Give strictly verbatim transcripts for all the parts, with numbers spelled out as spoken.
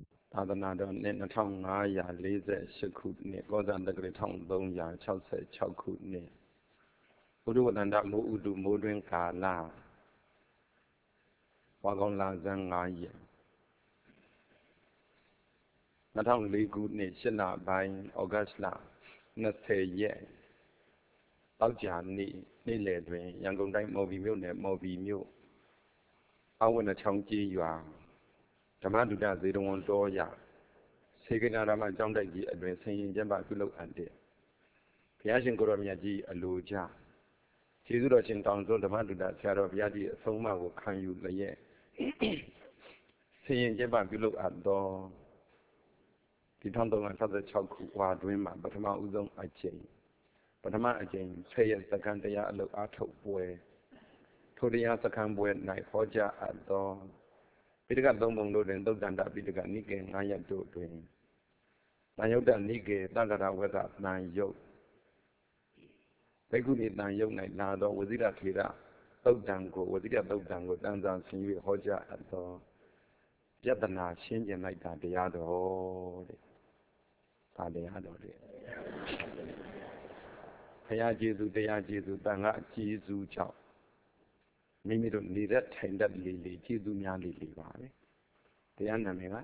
သာသနာတော်နှစ်နှစ်ထောင်ငါးရာလေးဆယ်ရှစ်ခုနှစ်ကောဇာတက္ကရာတစ်ထောင်သုံးရာခြောက်ဆယ်ခြောက်ခုနှစ်ဘုဒ္ဓဝတ္တန္တမိုးဥတုမိုးတွင်ကာလဝါကောင်းလဇန်ငါးရက်နှစ်ထောင်လေးခုနှစ်ရှစ်လပိုင်းဩဂတ်လနှစ်ဆယ်ရက်တောက်ကြနေ့နေ့လယ်တွင်ရန်ကုန်တိုင်းမော်ဘီမြို့နယ်မော်ဘီမြို့အဝနချောင်းကြီးရွာဓမ္မဒုဒဇေတဝန်တော်ရစေကနာရမကျောင်းတိုက်ကြီးအတွင်ဆင်ရင်ကျမ်းပါပြုလုပ်အပ်တဲ့ဘုရားရှင်ကိုရောမြတ်ကြီးအလိုကြကျေးဇူးတော်ရှင်တောင်စွန်းဓမ္မဒုဒဆရာတော်ဘုရားကြီးအဆုံးအမကိုခံယူလျက်ဆင်ရင်ကျမ်းပါပြုလုပ်အပ်သောဒီတစ်ထောင်သုံးရာခြောက်ဆယ်ခြောက်ခုဝါတွင်မှာပထမဦးဆုံးအကျိန်ပထမအကျိန်ဆယ်ရက်စက္ကန့်တရားအလုပ်အားထုတ်ပွဲထိုတရားစက္ကန့်ပွဲ၌ဟောကြားအပ်သောပိဋကသုံးပုံတို့တွင်သုတ်တန္တပိဋကနိကေငါးရပ်တို့တွင်တန်ယုတ်တနိကေသက္ကရာဝတ္တတန်ယုတ်ဘိက္ခုနီတန်ယုတ်၌လာသောဝဇိရထေရသုတ်တံကိုဝဇိရသုတ်တံကိုတန်စာဆင်၍ဟောကြားအပ်သောယတနာရှင်းကျင်လိုက်တာတရားတော်တဲ့။ဒါတရားတော်တဲ့။ဘုရားကျေးဇူးတရားကျေးဇူးတန်ခါကျေးဇူးကြောင့်မိမိတို့နေရက်ထိုင်တတ်လေလေကျေးဇူးများလေလေပါပဲတရားနာမည်က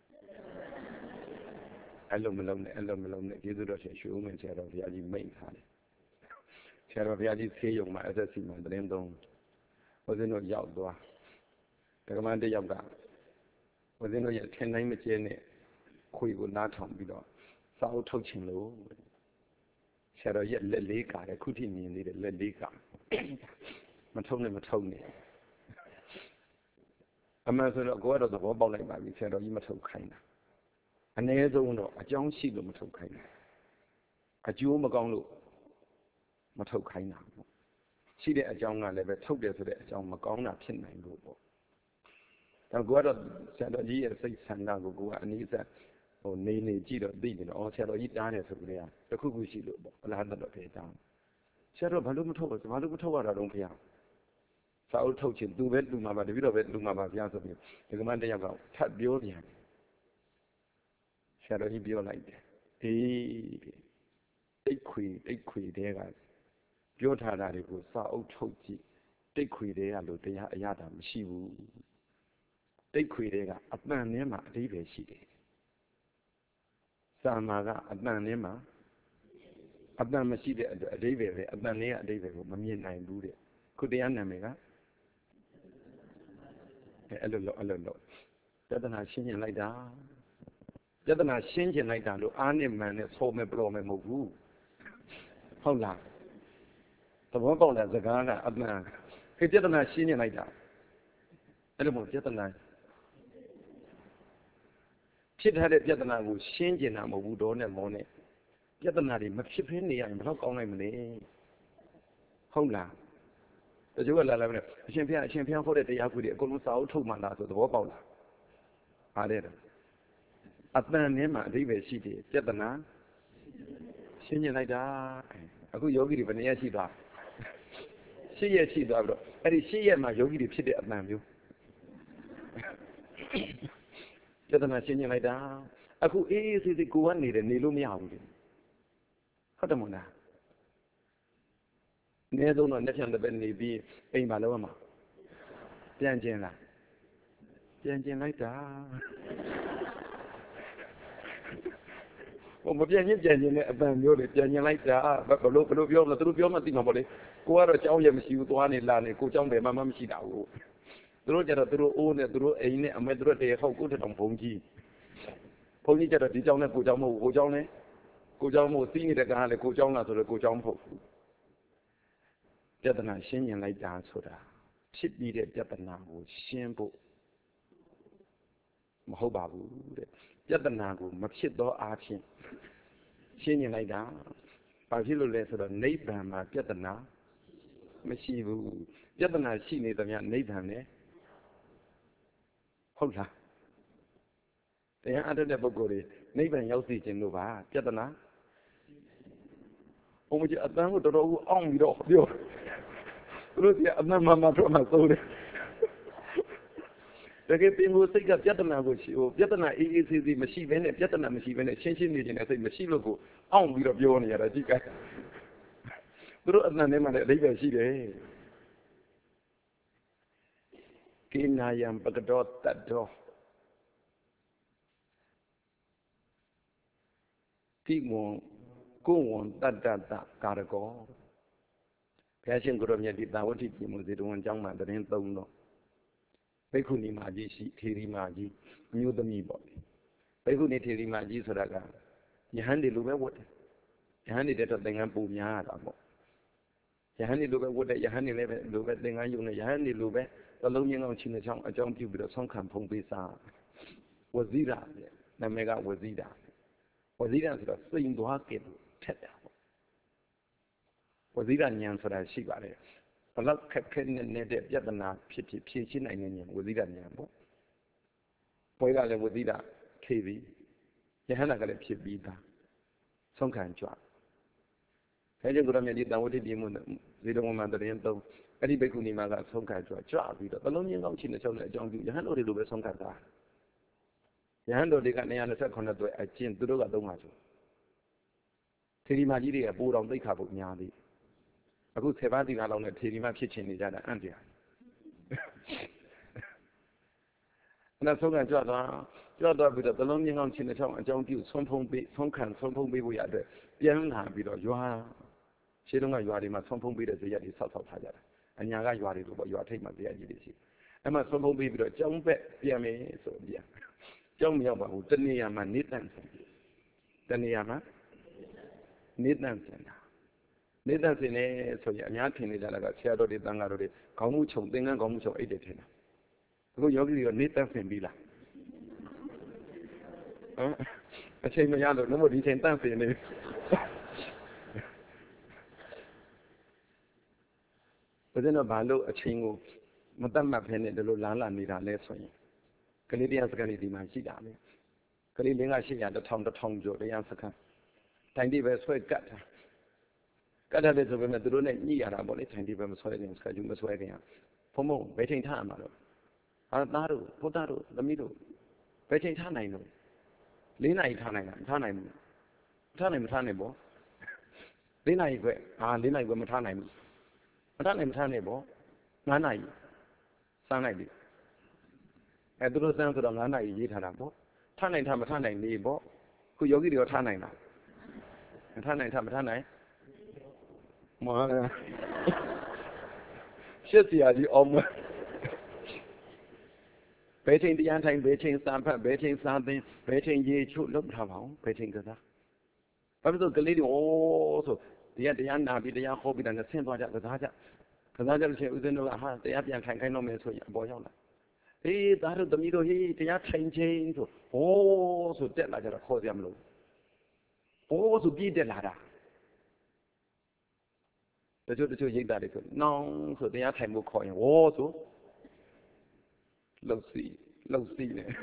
အဲ့လိုမလုံးနဲ့အဲ့လိုမလုံးနဲ့ကျေးဇူးတော်ရှင်ရွှေဦးမင်းဆရာတော်ဘုရားကြီးမိန့်ထားတယ်ဆရာတော်ဘုရားကြီးဆေးရုံမှာ S S C မှာသတင်းသုံးဘုဇင်းတို့ရောက်သွားဒကမန်တယောက်ကဘုဇင်းတို့ရဲ့ထင်တိုင်းမကျဲနဲ့ခွေကိုနားထောင်ပြီးတော့စာအုပ်ထုတ်ချင်လို့ဆရာတော်ရဲ့လက်လေးကာတယ်ခုထိမြင်သေးတယ်လက်လေးကာမထုံနဲ့မထုံနဲ့အမှန်ဆိုတော့ကိုကတော့သဘောပေါက်လိုက်ပါပြီဆရာတော်ကြီးမထုတ်ခိုင်းတာအနည်းဆုံးတော့အကြောင်းရှိလို့မထုတ်ခိုင်းတာအကျိုးမကောင်းလို့မထုတ်ခိုင်းတာပေါ့ရှိတဲ့အကြောင်းကလည်းပဲထုတ်တယ်ဆိုတဲ့အကြောင်းမကောင်းတာဖြစ်နိုင်လို့ပေါ့ဒါကိုကတော့ဆရာတော်ကြီးရဲ့စိတ်ဆန္ဒကိုကိုကအနည်းဆက်ဟိုနေနေကြည့်တော့သိနေတော့အော်ဆရာတော်ကြီးတားတယ်ဆိုကြတဲ့တခုခုရှိလို့ပေါ့အလားတော်ဖေးတားဆရာတော်ဘာလို့မထုတ်လဲဘာလို့မထုတ်ရတာတော့ဖေးစာအုပ်ထုတ်ချင်သူပဲလူမှာပါတပည့်တော်ပဲလူမှာပါဘုရားဆိုပြီးဒီကမန်တယောက်ကထပ်ပြောပြန်ဆရာတော်ကြီးပြောလိုက်တယ်အေးတိတ်ခွေတိတ်ခွေတဲကပြောထားတာတွေကိုစာအုပ်ထုတ်ကြည့်တိတ်ခွေတဲကလို့တရားအရသာမရှိဘူးတိတ်ခွေတဲကအတန်ထဲမှာအဓိပ္ပာယ်ရှိတယ်စာမာကအတန်ထဲမှာအတန်မရှိတဲ့အတွက်အဓိပ္ပာယ်ပဲအတန်လေးကအဓိပ္ပာယ်ကိုမမြင်နိုင်ဘူးတဲ့ခုတရားနာမည်ကအဲ့လိုလို့အဲ့လိုလို့ပြဿနာရှင်းကျင်လိုက်တာပြဿနာရှင်းကျင်လိုက်တာလို့အားနဲ့မှန်နဲ့ဆိုမယ်ပလော်မယ်မဟုတ်ဘူးဟုတ်လားသဘောပေါက်တဲ့စကားကအမှန်ခေပြဿနာရှင်းကျင်လိုက်တာအဲ့လိုမဟုတ်ပြဿနာဖြစ်ထားတဲ့ပြဿနာကိုရှင်းကျင်တာမဟုတ်ဘူးတော့နဲ့မောနဲ့ပြဿနာတွေမဖြစ်ဖင်းနေရရင်ဘယ်တော့ကောင်းနိုင်မလဲဟုတ်လားတချို့ကလာလာမယ်အရှင်ဘုရားအရှင်ဘုရားဟောတဲ့တရားခွေတွေအကုန်လုံးစာအုပ်ထုတ်မှလားဆိုသဘောပေါက်လားအားတဲ့အတန်နဲ့မှအဓိပ္ပာယ်ရှိတယ်ပြဿနာရှင်းကျင်လိုက်တာအခုယောဂီတွေဘယ်နည်းရှိသွားရှစ်ရက်ရှိသွားပြီးတော့အဲ့ဒီရှစ်ရက်မှာယောဂီတွေဖြစ်တဲ့အတန်မျိုးပြဿနာရှင်းကျင်လိုက်တာအခုအေးအေးဆေးဆေးကိုကနေတယ်နေလို့မရဘူးလေဟုတ်တယ်မို့လားအနည်းဆုံးတော့လက်ဖြံတစ်ပတ်နေပြီးအိမ်မှာလောက်ရမှာပြန်ကျင်လားပြန်ကျင်လိုက်တာဟိုမပြန်ကျင်ပြန်ကျင်တဲ့အပန်မျိုးလေပြန်ကျင်လိုက်တာဘလို့ဘလို့ပြောမလဲသူတို့ပြောမှသိမှာပေါ့လေကိုကတော့ကြောင်းရမရှိဘူးသွားနေလာနေကိုကြောင်းတယ်မှမှမရှိတာဘူးသူတို့ကြတော့သူတို့အိုးနဲ့သူတို့အိမ်နဲ့အမေသူတို့တရေဟောက်ကိုတောင်ဘုံကြီးဘုံကြီးကြတော့ဒီကြောင်းနဲ့ကိုကြောင်းမဟုတ်ကိုကြောင်းနဲ့ကိုကြောင်းမို့စီးနေတဲ့ကားလည်းကိုကြောင်းလားဆိုတော့ကိုကြောင်းမဟုတ်ဘူးပြဿနာရှင်းကျင်လိုက်တာဆိုတာဖြစ်ပြီးတဲ့ပြဿနာကိုရှင်းဖို့မဟုတ်ပါဘူးတဲ့ပြဿနာကိုမဖြစ်သောအားဖြင့်ရှင်းကျင်လိုက်တာဘာဖြစ်လို့လဲဆိုတော့နိဗ္ဗာန်မှာပြဿနာမရှိဘူးပြဿနာရှိနေသမျှနိဗ္ဗာန်နဲ့ဟုတ်လားတရားအထုတ်တဲ့ပုဂ္ဂိုလ်တွေနိဗ္ဗာန်ရောက်စီခြင်းလို့ပါပြဿနာဘုံမကြီးအတန်းကိုတော်တော်အောင့်ပြီးတော့ပြောသူတို့ကအမှန်မှန်မှတော့မှသုံးတယ်တကယ်ပင်ကိုစိတ်ကပြဿနာကိုရှိဟိုပြဿနာအေးအေးဆေးဆေးမရှိဘဲနဲ့ပြဿနာမရှိဘဲနဲ့ရှင်းရှင်းနေနေတဲ့စိတ်မရှိလို့ကိုအောင့်ပြီးတော့ပြောနေရတာကြည့်ကြသူတို့အတန်ထဲမှာလည်းအဓိပ္ပာယ်ရှိတယ်ကိနာယံပကတောတတ္တောတိဝံကိုဝံတတ္တတကာရကောဘုရားရှင်ကိုရောမြတ်ဒီသာဝတိပြည်မှုဇေတဝန်ကျောင်းမှာတရင်သုံးတော့ဘိက္ခုနီမကြီးရှိထေရီမကြီးအမျိုးသမီးပေါ့ဘိက္ခုနီထေရီမကြီးဆိုတာကယဟန်တွေလိုပဲဝတ်တယ်ယဟန်တွေတော့သင်္ကန်းပူများတာပေါ့ယဟန်တွေလိုပဲဝတ်တယ်ယဟန်တွေလည်းပဲလိုပဲသင်္ကန်းယုံနဲ့ယဟန်တွေလိုပဲသလုံးချင်းအောင်ချင်းချောင်းအကြောင်းပြုပြီးတော့ဆောင်းခံဖုံးပေးစားဝဇိရနာမည်ကဝဇိရဝဇိရဆိုတော့စိန်သွားကဲ့သို့ထက်တာပေါ့ဝဇိရဉာဏ်ဆိုတာရှိပါတယ်ဘလောက်ခက်ခဲနေတဲ့ပြဿနာဖြစ်ဖြစ်ဖြေရှင်းနိုင်တဲ့ဉာဏ်ဝဇိရဉာဏ်ပေါ့ဘွဲကလည်းဝဇိရခေပြီးယဟန္တာကလည်းဖြစ်ပြီးသားဆုံးခံကြွအဲကြောင့်ကိုရမြတ်ဒီတန်ဝတိပြမှုဇေတဝန်မှာတရင်သုံးအဲ့ဒီဘိက္ခုနီမကဆုံးခံကြွကြွပြီးတော့သလုံးချင်းကောင်းချင်းနဲ့ချုပ်တဲ့အကြောင်းပြုယဟန်တော်တွေလိုပဲဆုံးခံတာယဟန်တော်တွေကtwo hundred twenty-sevenတွဲအကျင့်သူတို့ကthree hundredကျော်ထေရီမကြီးတွေကပိုးတော်သိက္ခာပုများသေးအခုဆယ်ပါးသီလလောက်နဲ့ထေရီမဖြစ်ချင်နေကြတာအံ့တရားအဲ့ဒါဆုံးခံကြွသွားကြွသွားပြီးတော့သလုံးချင်းကောင်းချင်းနဲ့ချုပ်အကြောင်းပြုဆုံးဖုံးပေးဆုံးခံဆုံးဖုံးပေးဖို့ရတဲ့ပြန်လာပြီးတော့ရွာရှင်းတော့ကရွာတွေမှာဆုံးဖုံးပေးတဲ့ဇေယျတွေဆောက်ဆောက်ထားကြတာအညာကရွာတွေလို့ပေါ့ရွာထိပ်မှာဇေယျကြီးတွေရှိအဲ့မှာဆုံးဖုံးပေးပြီးတော့ကျောင်းဘက်ပြန်မယ်ဆိုပြန်ကျောင်းမရောက်ပါဘူးတနေရာမှာနေတန့်ဆင်တနေရာမှာနေတန့်ဆင်တာနေတန့်ဆင်နေဆိုရင်အများထင်နေကြတာကဆရာတော်တွေတန်ဃာတော်တွေခေါင်းမှုခြုံသင်္ကန်းခေါင်းမှုခြုံအိတ်တယ်ထင်တာအခုယောဂီတွေကနေတန့်ဆင်ပြီလားဟမ်အချိန်မရလို့လုံးဝဒီချိန်တန့်ဆင်နေဘယ်တော့ဘာလို့အချိန်ကိုမတတ်မှတ်ဖဲနဲ့ဒီလိုလာလာနေတာလဲဆိုရင်ကလေးတရားစကားတွေဒီမှာရှိတာပဲကလေးလင်းကရှိရတစ်ထောင်တစ်ထောင်ကျော်တရားစကားတိုင်တိပဲဆွဲကတ်တာကတ်တယ်ဆိုပေမဲ့သူတို့နဲ့ညှိရတာပေါ့လေတိုင်တိပဲမဆွဲခင်စကားယူမဆွဲခင်ဖုံဖုံဘယ်ချိန်ထားရမှာတော့ဟာသားတို့ဘုသားတို့သမီးတို့ဘယ်ချိန်ထားနိုင်လို့၄နာရီထားနိုင်တာမထားနိုင်ဘူးထားနိုင်မထားနိုင်ပေါ့၄နာရီခွဲဟာ၄နာရီခွဲမထားနိုင်ဘူးမထားနိုင်မထားနိုင်ပေါ့၅နာရီစမ်းလိုက်ပြီအဲသူတို့စမ်းဆိုတော့၅နာရီရေးထားတာပေါ့ထားနိုင်ထားမထားနိုင်နေပေါ့ခုယောဂီတွေကထားနိုင်လားမထားနိုင်ထားမထားနိုင်မဟာရှစ်ဆရာကြီးအောင်မဘယ်ချိန်တရားထိုင်ဘယ်ချိန်စာဖတ်ဘယ်ချိန်စာသင်ဘယ်ချိန်ရေချို့လုပ်ထားပါအောင်ဘယ်ချိန်ကစားဘာဖြစ်လို့ကလေးတွေအိုးဆိုတရားတရားနာပြီးတရားဟောပြီးတော့ဆင်းသွားကြကစားကြကစားကြလို့ရှိရင်ဦးဇင်းတို့ကဟာတရားပြန်ခိုင်ခိုင်းတော့မယ်ဆိုရင်အပေါ်ရောက်လာအေးသားတို့သမီးတို့ဟေးတရားထိုင်ချင်းဆိုဟိုးဆိုတက်လာကြတော့ခေါ်ကြမလို့ဟိုးဆိုပြေးတက်လာတာတချို့တချို့ရိတ်တာတွေဆိုနောင်ဆိုတရားထိုင်ဖို့ခေါ်ရင်ဟိုးဆိုလှုပ်စီလှုပ်စီနေ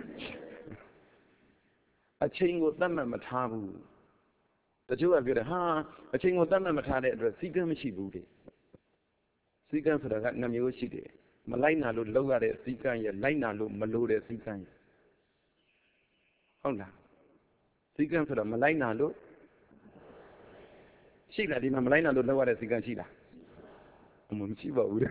အချိန်ကိုတတ်မှတ်မထားဘူးတချို့ကပြောတယ်ဟာအချိန်ကိုတတ်မှတ်မထားတဲ့အတွက်စီကံမရှိဘူးလေစီကံဆိုတာကနှမျိုးရှိတယ်မလိုက်နာလို့လောက်ရတဲ့စီကံရဲ့လိုက်နာလို့မလို့တဲ့စီကံရဲ့ဟုတ်လားစီကံဆိုတာမလိုက်နာလို့ရှိလားဒီမှာမလိုက်နာလို့လောက်ရတဲ့စီကံရှိလားမရှိပါဘူးလေ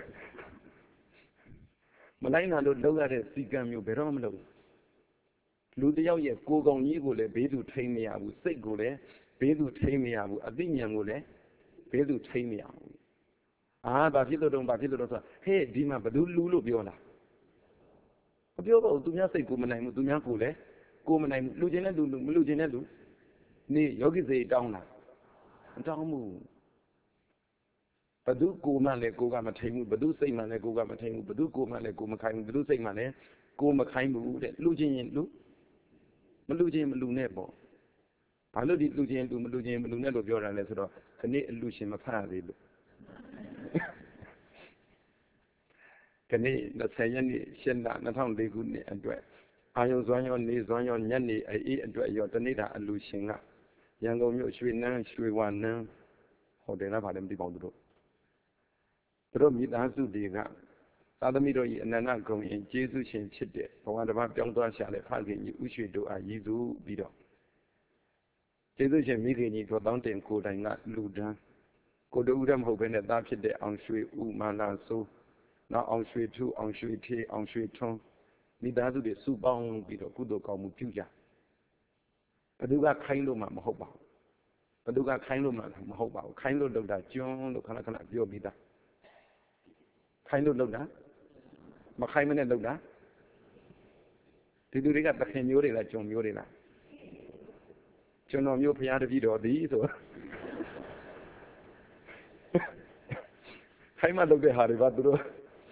မလိုက်နာလို့လောက်ရတဲ့စီကံမျိုးဘယ်တော့မှမလုပ်ဘူးလူတယောက်ရဲ့ကိုယ်ကောင်ကြီးကိုလည်းဘေးသူထိမရဘူးစိတ်ကိုလည်းဘေးသူထိမရဘူးအသိဉာဏ်ကိုလည်းဘေးသူထိမရဘူးအာဘာဖြစ်လို့တော့ဘာဖြစ်လို့တော့ဆိုဟဲ့ဒီမှာဘယ်သူလူလို့ပြောလားမပြောပါဘူးသူများစိတ်ကိုမနိုင်ဘူးသူများကိုလည်းကိုမနိုင်ဘူးလူချင်းတဲ့လူမလူချင်းတဲ့လူနေယောဂိစေတောင်းတာမတောင်းဘူးဘသူကိုမှလည်းကိုကမထိန်ဘူးဘသူစိတ်မှလည်းကိုကမထိန်ဘူးဘသူကိုမှလည်းကိုမခိုင်းဘူးဘသူစိတ်မှလည်းကိုမခိုင်းဘူးတဲ့လူချင်းရင်လူမလူချင်းမလူနဲ့ပေါ့ဘာလို့ဒီလူချင်းလူမလူချင်းမလူနဲ့လို့ပြောတာလဲဆိုတော့ခဏအလူရှင်မဖတ်ရသေးလို့ခဏtwentyရက်နေ့ရှင်းတာtwo thousand fourခုနှစ်အတွက်အာယုံစွမ်းရောနေစွမ်းရောညနေအေးအတွက်ရောတနေ့တာအလူရှင်ကရန်ကုန်မြို့ရွှေနန်းရွှေဝါနန်းဟိုတယ်လားဗာလည်းမသိပါဘူးသူတို့သူတို့မိသားစုတွေကသာသမီတော်ကြီးအနန္တဂုံရင်ကျေးဇူးရှင်ဖြစ်တဲ့ဘဝတစ်ပါးပြောင်းသွားရှာတဲ့ဖခင်ကြီးဥရွှေတို့အားရည်စူးပြီးတော့ကျေးဇူးရှင်မိခင်ကြီးကိုတောင်းတင်ကိုယ်တိုင်ကလူဒန်းကိုတူဦးတည်းမဟုတ်ဘဲနဲ့သားဖြစ်တဲ့အောင်ရွှေဦးမာလာစိုးနောက်အောင်ရွှေထုအောင်ရွှေထေးအောင်ရွှေထွန်းမိသားစုတွေစုပေါင်းပြီးတော့ကုသိုလ်ကောင်းမှုပြုကြဘယ်သူကခိုင်းလို့မှမဟုတ်ပါဘူးဘယ်သူကခိုင်းလို့မှမဟုတ်ပါဘူးခိုင်းလို့လုပ်တာကျွန်းလို့ခဏခဏပြောပြီးသားခိုင်းလို့လုပ်တာမခိုင်းမနဲ့လုပ်တာဒီသူတွေကသခင်မျိုးတွေလားကျွန်းမျိုးတွေလားကျွန်တော်မျိုးဖရာတပည့်တော်သည်ဆိုခိုင်းမလုပ်တဲ့ဟာတွေပါသူတို့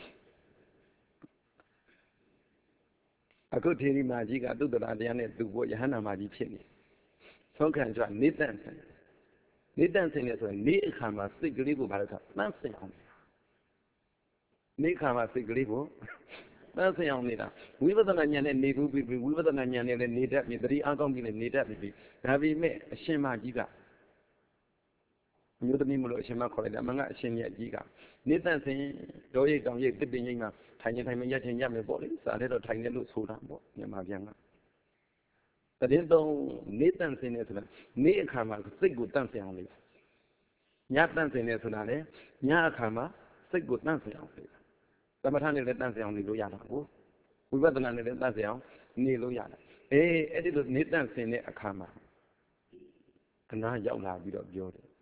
အခုထေရီမာကြီးကသူ့တရားတရားနဲ့သူ့ဘောယဟန္တာမာကြီးဖြစ်နေဆုံးခံကြနေတန့်ဆင်နေတန့်ဆင်နေဆိုရင်နေအခါမှာစိတ်ကလေးကိုဘာလို့ဆိုတန့်ဆင်အောင်နေအခါမှာစိတ်ကလေးကိုတန့်ဆင်အောင်နေတာဝိပဿနာဉာဏ်နဲ့နေဘူးပြီးဝိပဿနာဉာဏ်နဲ့လည်းနေတတ်ပြီတတိအားကောင်းပြီးလည်းနေတတ်ပြီဒါပေမဲ့အရှင်မကြီးကအမျိုးသမီးမလို့အရှင်မခေါ်လိုက်တာအမှန်ကအရှင်ရဲ့အကြီးကနေတန့်ဆင်တော့ရိတ်တောင်ရိတ်တစ်ပင်ကြီးမှာထိုင်နေထိုင်မရက်ချင်းရမယ်ပေါ့လေစားလဲတော့ထိုင်နေလို့ဆိုတာပေါ့မြန်မာပြန်ကတရင်တော့နေတန့်ဆင်နေဆိုတာနေအခါမှာစိတ်ကိုတန့်ဆင်အောင်လေညတန့်ဆင်နေဆိုတာလေညအခါမှာစိတ်ကိုတန့်ဆင်အောင်လေသမထနဲ့လည်းတန့်ဆင်အောင်နေလို့ရတာကိုဝိပဿနာနဲ့လည်းတန့်ဆင်အောင်နေလို့ရတာအေးအဲ့ဒီလိုနေတန့်ဆင်တဲ့အခါမှာခဏရောက်လာပြီးတော့ပြောတယ်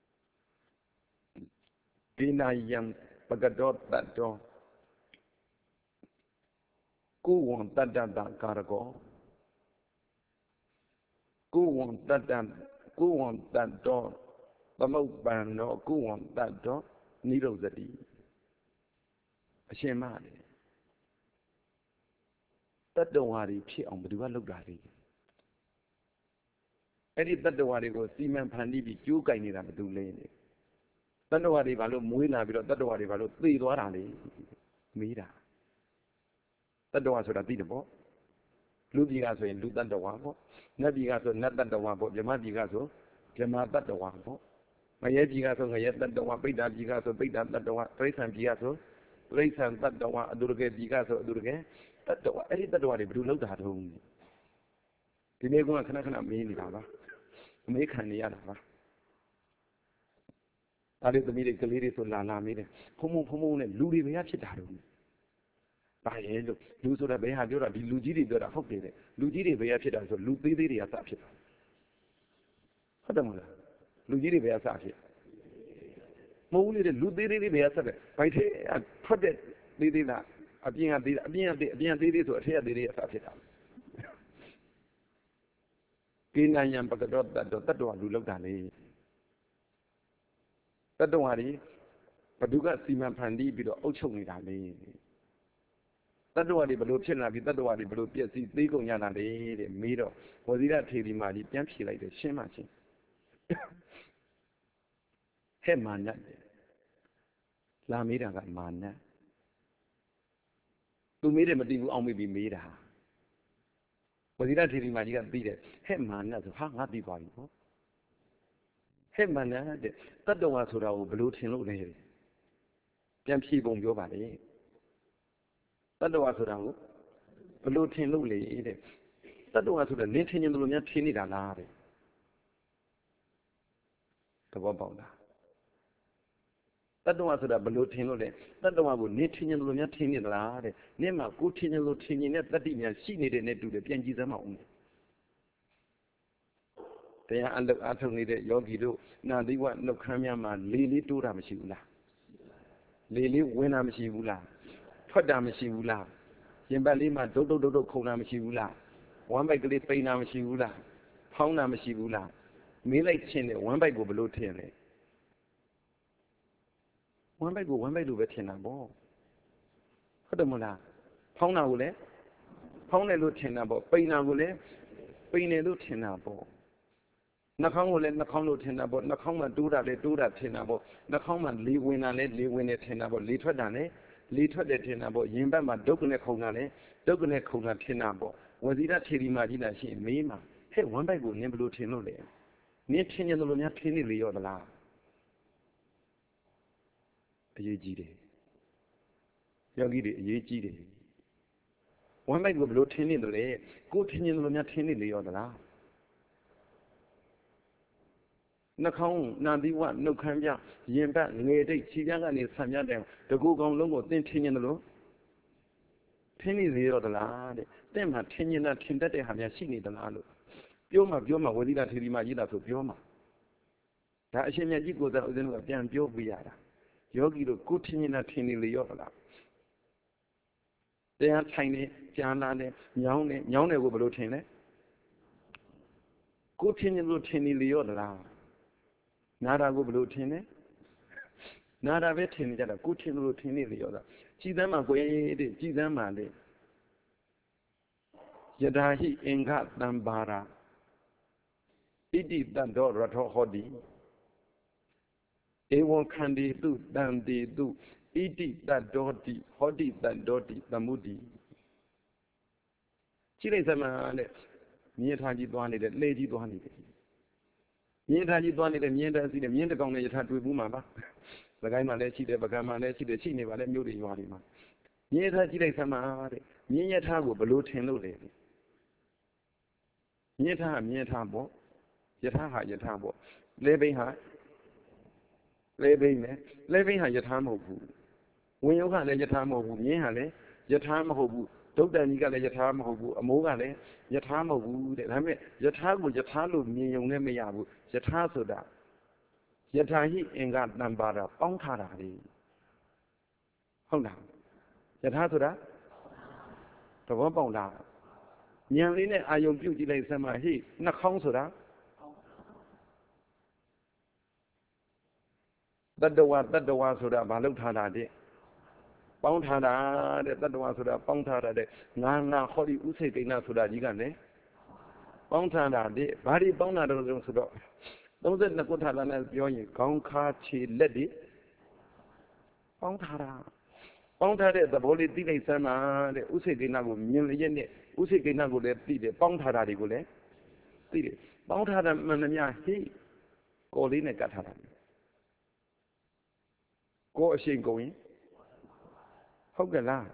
ဒီနာယံပကတောတတ္တောကုဝံတတ္တတကာရကောကုဝံတတ္တကုဝံတတ္တောသမုပ္ပန္နောကုဝံတတ္တောနိရောဓတိအရှင်မတယ်တတ္တဝါတွေဖြစ်အောင်ဘယ်သူကလုပ်တာလဲအဲ့ဒီတတ္တဝါတွေကိုစီမံဖန်တီးပြီးကြိုးကိုင်နေတာဘယ်သူလဲတတ္တဝါတွေဘာလို့မွေးလာပြီးတော့တတ္တဝါတွေဘာလို့သေသွားတာလဲမေးတာတတ္တဝါဆိုတာသိတယ်ပေါ့လူပြည်ကဆိုရင်လူတတ္တဝါပေါ့နတ်ပြည်ကဆိုနတ်တတ္တဝါပေါ့ဗြဟ္မပြည်ကဆိုဗြဟ္မတတ္တဝါပေါ့ငရဲပြည်ကဆိုငရဲတတ္တဝါပိဋ္ဌာပြည်ကဆိုပိဋ္ဌာတတ္တဝါတိရစ္ဆာန်ပြည်ကဆိုတိရစ္ဆာန်တတ္တဝါအတုရကေပြည်ကဆိုအတုရကေတတ္တဝါအဲ့ဒီတတ္တဝါတွေဘယ်လိုလုပ်တာတုံးဒီနေ့ကခဏခဏမေးနေတာပါအမေးခံနေရတာပါဒါလေးသမီးတွေကလေးတွေဆိုလာလာမေးတယ်ဖုံဖုံဖုံဖုံနဲ့လူတွေဘယ်ရဖြစ်တာတုံးဘာလဲလို့လူဆိုတာဘယ်ဟာပြောတာဒီလူကြီးတွေပြောတာဟုတ်တယ်လေလူကြီးတွေဘယ်ရဖြစ်တာဆိုလူသေးသေးတွေကစဖြစ်တာဟုတ်တယ်မလားလူကြီးတွေဘယ်ရစဖြစ်မဟုတ်လေလူသေးသေးတွေဘယ်ရဆက်တယ်ဘိုက်ထဲထွက်တဲ့သေးသေးလားအပြင်ကသေးအပြင်ကသေးအပြင်သေးသေးဆိုအထက်ကသေးသေးရစဖြစ်တာကိဏယံပကတောတတ္တောတတ္တဝါလူလောက်တာလေတတ္တဝါတွေဘဒုကစီမံဖန်တီးပြီးတော့အုပ်ချုပ်နေတာလေတတ္တဝါတွေဘလို့ဖြစ်လာပြီးတတ္တဝါတွေဘလို့ပြည့်စည်သေးကုန်ရတာလေတဲ့မေးတော့ဝဇိရထေရီမာကြီးပြန်ဖြေလိုက်တယ်ရှင်းမှချင်းဟဲ့မာနတ်လာမေးတာကမာနတ်သူမေးတယ်မသိဘူးအောင်မေးပြီးမေးတာဝဇိရထေရီမာကြီးကသိတယ်ဟဲ့မာနတ်ဆိုဟာငါသိသွားပြီပေါ့ဟဲ့မာနတ်တဲ့တတ္တဝါဆိုတာကိုဘလို့ထင်လို့လဲပြန်ဖြေပုံပြောပါလေတတ္တဝါဆိုတာကိုဘလို့ထင်လို့လေတဲ့တတ္တဝါဆိုတာနင်းထင်ရင်တို့များထင်နေတာလားတဲ့သဘောပေါက်လားတတ္တဝါဆိုတာဘလို့ထင်လို့လဲတတ္တဝါကိုနင်းထင်ရင်တို့များထင်နေသလားတဲ့နင်းမှာကိုထင်ရင်လို့ထင်နေတဲ့တတ္တိများရှိနေတဲ့နဲ့တူတယ်ပြန်ကြည့်စမ်းမအောင်တရားအလုပ်အထုတ်နေတဲ့ယောဂီတို့နာသီဝနှုတ်ခမ်းများမှာလေလေးတိုးတာမရှိဘူးလားလေလေးဝင်တာမရှိဘူးလားထွက်တာမရှိဘူးလားရင်ပတ်လေးမှာဒုတ်ဒုတ်ဒုတ်ဒုတ်ခုန်တာမရှိဘူးလားဝမ်းပိုက်ကလေးပိန်တာမရှိဘူးလားဖောင်းတာမရှိဘူးလားမေးလိုက်ချင်းနဲ့ဝမ်းပိုက်ကိုဘလို့ထင်လဲဝမ်းပိုက်ကိုဝမ်းပိုက်လိုပဲထင်တာပေါ့ဟုတ်တယ်မလားဖောင်းတာကိုလည်းဖောင်းတယ်လို့ထင်တာပေါ့ပိန်တာကိုလည်းပိန်တယ်လို့ထင်တာပေါ့နှာခေါင်းကိုလည်းနှာခေါင်းလို့ထင်တာပေါ့နှာခေါင်းမှာတိုးတာလည်းတိုးတာထင်တာပေါ့နှာခေါင်းမှာလေဝင်တာလည်းလေဝင်တယ်ထင်တာပေါ့လေထွက်တာလည်းလေထွက်တယ်ထင်တာပေါ့ရင်ဘတ်မှာဒုက္ခနဲ့ခုန်တာလည်းဒုက္ခနဲ့ခုန်တာထင်တာပေါ့ဝဇိရထေရီမာကြီးလာရှိရင်မေးမှာဟဲ့ဝမ်းပိုက်ကိုနင်းဘလို့ထင်လို့လဲနင်းထင်ရင်လို့များထင်နေလေရောသလားအရေးကြီးတယ်ယောဂီတွေအရေးကြီးတယ်ဝမ်းပိုက်ကိုဘလို့ထင်းနေတယ်လေကိုထင်းနေလို့များထင်းနေလေရောသလားနှာခေါင်းနာသီဝနှုတ်ခမ်းပြရင်ပတ်ငယ်တိတ်ခြေပြားကနေဆံပြတဲ့တကူကောင်လုံးကိုသင်ထင်းနေတယ်လို့ထင်းနေလေရောသလားတဲ့တဲ့မှာထင်းနေတာထင်တတ်တဲ့ဟာများရှိနေသလားလို့ပြောမှပြောမှဝိသီလာထေရီမရေးတာဆိုပြောမှဒါအရှင်မြတ်ကြီးကိုယ်တော်ဦးဇင်းတို့ကပြန်ပြောပြရတာယောဂီတို့ကိုထင်းနေတာထင်းနေလေရောသလားတရားထိုင်နေကြာလာနေညောင်းနေညောင်းနေကိုဘယ်လိုထင်လဲကိုထင်းနေလို့ထင်နေလေရောသလားနာတာကိုဘယ်လိုထင်လဲနာတာပဲထင်နေကြတာကိုထင်လို့ထင်နေလေရောလားကြည်သမ်းမှာကိုရဲ့တဲ့ကြည်သမ်းမှာလေယထာဟိအင်္ဂတံပါရာဣတိတံတော်ရထောဟောတိဧဝံခန္တိတုတံတိတုဣတိတတော်တိဟောတိတတော်တိသမုတိကြည့်လိုက်စမ်းပါတဲ့မြေထားကြီးသွားနေတယ်လေကြီးသွားနေတယ်မြင်းထားကြီးသွားနေတဲ့မြင်းတန်းစီးတဲ့မြင်းတကောင်နဲ့ယထာတွေ့ဘူးမှာပါ။သခိုင်းမှာလည်းရှိတယ်ပကံမှာလည်းရှိတယ်ရှိနေပါလေမြို့တွေရွာတွေမှာမြင်းထားကြည့်လိုက်စမ်းပါတဲ့မြင်းယထာကိုဘလို့ထင်လို့လဲမြင်းထားကမြင်းထားပေါ့ယထာဟာယထာပေါ့လဲဘိန်းဟာလဲဘိန်းနဲ့လဲဘိန်းဟာယထာမဟုတ်ဘူးဝင်ယောကလည်းယထာမဟုတ်ဘူးမြင်းဟာလည်းယထာမဟုတ်ဘူးဒုတ်တန်ကြီးကလည်းယထာမဟုတ်ဘူးအမိုးကလည်းယထာမဟုတ်ဘူးတဲ့ဒါပေမဲ့ယထာကိုယထာလို့မြင်ုံနဲ့မရဘူးယထာဆိုတာယထာဟိအင်္ဂတံပါရာပေါင်းထားတာလေဟုတ်လားယထာဆိုတာသဘောပေါက်လားဉာဏ်လေးနဲ့အာယုံပြုတ်ကြည့်လိုက်စမ်းပါဟိနှာခေါင်းဆိုတာတတ္တဝတတ္တဝဆိုတာဘာလို့ထားတာတဲ့ပေါင်းထားတာတဲ့တတ္တဝါဆိုတာပေါင်းထားတာတဲ့ငါငါဟောဒီဥစိတ်ကိန်းဆိုတာကြီးကလည်းပေါင်းထားတာတဲ့ဘာတွေပေါင်းတာတော့ဆိုတော့သုံးဆယ့်နှစ်ခုထားတာနဲ့ပြောရင်ခေါင်းခါခြေလက်တွေပေါင်းထားတာပေါင်းထားတဲ့သဘောလေးသိလိုက်စမ်းပါတဲ့ဥစိတ်ကိန်းကိုမြင်လျက်နဲ့ဥစိတ်ကိန်းကိုလည်းသိတယ်ပေါင်းထားတာတွေကိုလည်းသိတယ်ပေါင်းထားတာမှန်သမျှဟိကိုလေးနဲ့ကတ်ထားတာကိုအရှိန်ကုန်ရင်ဟုတ်ကဲ့လား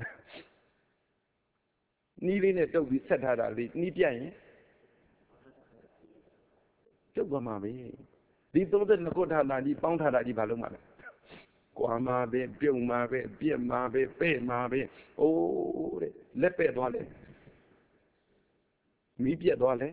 နီးလေးနဲ့တုပ်ပြီးဆက်ထားတာလေးနီးပြတ်ရင်ကျုပ်ကမှာပဲဒီသုံးဆယ့်နှစ်ခုထားတာကြီးပေါင်းထားတာကြီးဘာလို့မှလဲကွာမှာပဲပြုံမှာပဲပြက်မှာပဲပဲ့မှာပဲအိုးတဲ့လက်ပဲ့သွားလဲမီးပြက်သွားလဲ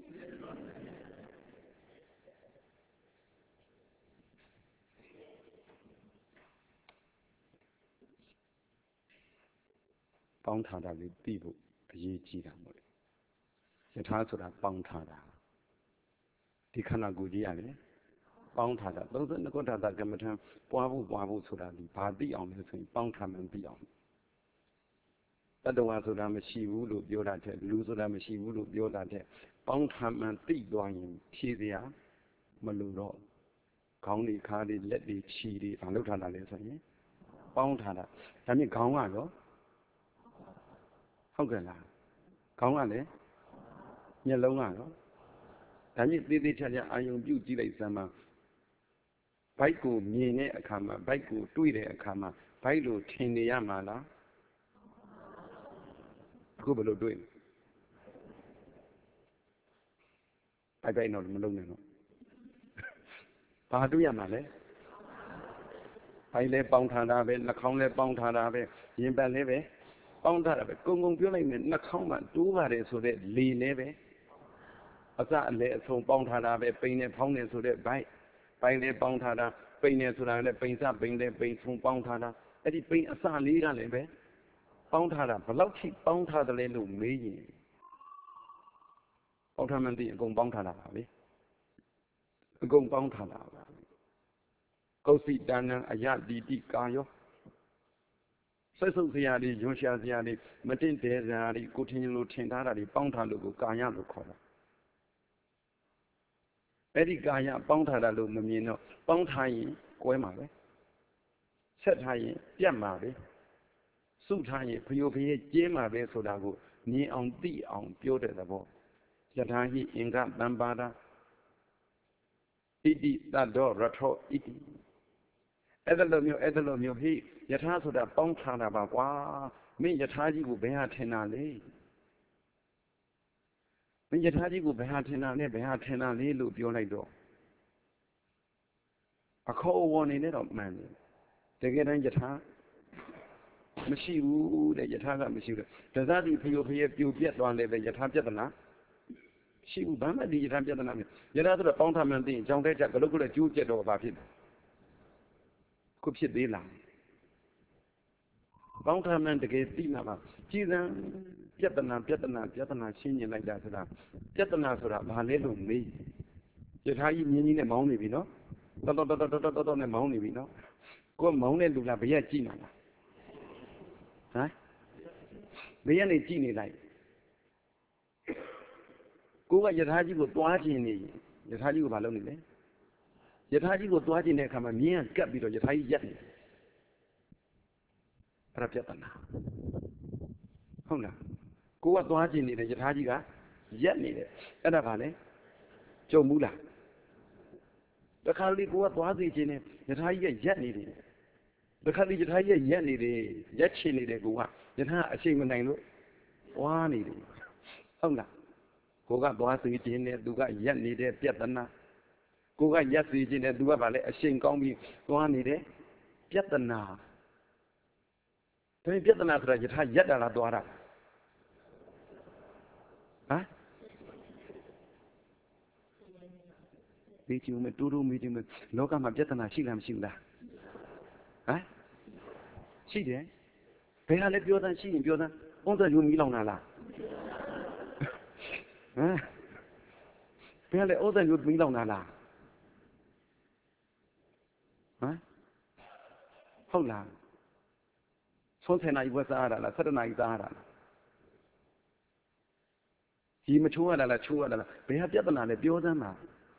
ပေါင်းထားတာလေးသိဖို့အရေးကြီးတာမို့လေယထာဆိုတာပေါင်းထားတာဒီခန္ဓာကိုယ်ကြီးရတယ်ပေါင်းထားတာသုံးဆယ့်နှစ်ခုထာတာကမ္မထံပွားဖို့ပွားဖို့ဆိုတာဒီဘာသိအောင်လဲဆိုရင်ပေါင်းထားမှသိအောင်တတ္တဝါဆိုတာမရှိဘူးလို့ပြောတာတဲ့လူဆိုတာမရှိဘူးလို့ပြောတာတဲ့ပေါင်းထားမှသိသွားရင်ဖြည့်စရာမလိုတော့ခေါင်းတွေခါးတွေလက်တွေခြေတွေဘာလို့ထားတာလဲဆိုရင်ပေါင်းထားတာဒါမြင်ခေါင်းကတော့ဟုတ်ကဲ့လားခေါင်းကလည်းမျက်လုံးကတော့ဒါမြင့်သေးသေးချာချာအာယုံပြုတ်ကြည့်လိုက်စမ်းပါဘိုက်ကိုမြင်တဲ့အခါမှာဘိုက်ကိုတွေးတဲ့အခါမှာဘိုက်လိုထင်နေရမှာလားအခုဘယ်လိုတွေးဘိုက်ဘိုက်တော့မလုံးနဲ့တော့ဘာတွေးရမှာလဲဘိုက်လည်းပေါင်းထားတာပဲနှာခေါင်းလည်းပေါင်းထားတာပဲရင်ပတ်လည်းပဲပေါင်းထားတာပဲကုံကုံပြောလိုက်မယ်နှာခေါင်းမှာတိုးပါတယ်ဆိုတဲ့လေလည်းပဲအစအလဲအဆုံးပေါင်းထားတာပဲပိန်နဲ့ဖောင်းနေဆိုတဲ့ဘိုက်ဘိုက်လည်းပေါင်းထားတာပိန်နေဆိုတာလည်းပိန်စပိန်လည်းပိန်ဆုံးပေါင်းထားတာအဲ့ဒီပိန်အစလေးကလည်းပဲပေါင်းထားတာဘလောက်ထိပေါင်းထားတယ်လဲလို့မေးရင်ပေါင်းထားမှန်းသိအကုန်ပေါင်းထားတာပါပဲအကုန်ပေါင်းထားတာပါကုသိတဏ္ဏအယတိတိကာယောဆက်စုပ်စရာတွေရွှန်ရှာစရာတွေမတင့်တယ်စရာတွေကိုထင်လို့ထင်ထားတာတွေပေါင်းထားလို့ကိုကာယလို့ခေါ်တာအဲ့ဒီကာယပေါင်းထားတာလို့မမြင်တော့ပေါင်းထားရင်ကွဲမှာပဲဆက်ထားရင်ပြတ်မှာပဲစုထားရင်ဖျို့ဖျဲကျင်းမှာပဲဆိုတာကိုမြင်အောင်သိအောင်ပြောတဲ့သဘောယထာဟိအင်္ဂတံပါဒဣတိတတ္တောရထောဣတိအဲ့ဒါလိုမျိုးအဲ့ဒါလိုမျိုးဟိ Yata so that Bontana Bagua, me Yataji go Beatina Lee. Me Yataji go Beatina Lee, Beatina Lee, look your do. A cold one in it up, man. They get in Yata. Machine, the Yataga machine. Does that if you get one day, the Yatabjana? She would ban the Yatabjana. Yata the Bontaman, John Deja, the local Jew get over it. Could she be long? Bontaman the gate dinner. Jesus, Yatana, Yatana, Yatana, singing like that. Yatana, so that Valelu me. Yet how you mean a mountain, you know? Don't a mountain, you know? Go mountain to La Bia Gina. Huh? Bia Gini like. Go at Yataji with Dwajini, Yataji with Baloni. Yataji with Dwajini come a mere capital, Yatai Yat. Rapjatana. Hona. Go at Dwajini, the Yatajiga, Yat needed. Edavale, Joe Mula. The Kali go at Dwajini, Yataja Yat needed. The Kali Yataya Yat needed, Yatchi needed go up. Yata, a shame when I know. One needed. Hona. Goga Dwasi in it, Duga Yan needed Piatana. Goga Yasi in it, Dua Valley, a shame call me, one needed Piatana. Tell Piatana to the Yadala Dora. Huh? Meeting with Duru meeting with Loka Piatana, Shilam Shila. Huh? She did. Pay a let you than she in Yoda, on the Yumilonala. Huh? Pele other you bring down ala. Huh? Hold on. Something I was Ara, certain I Zara. He matured a la chua, they have the other Biodama.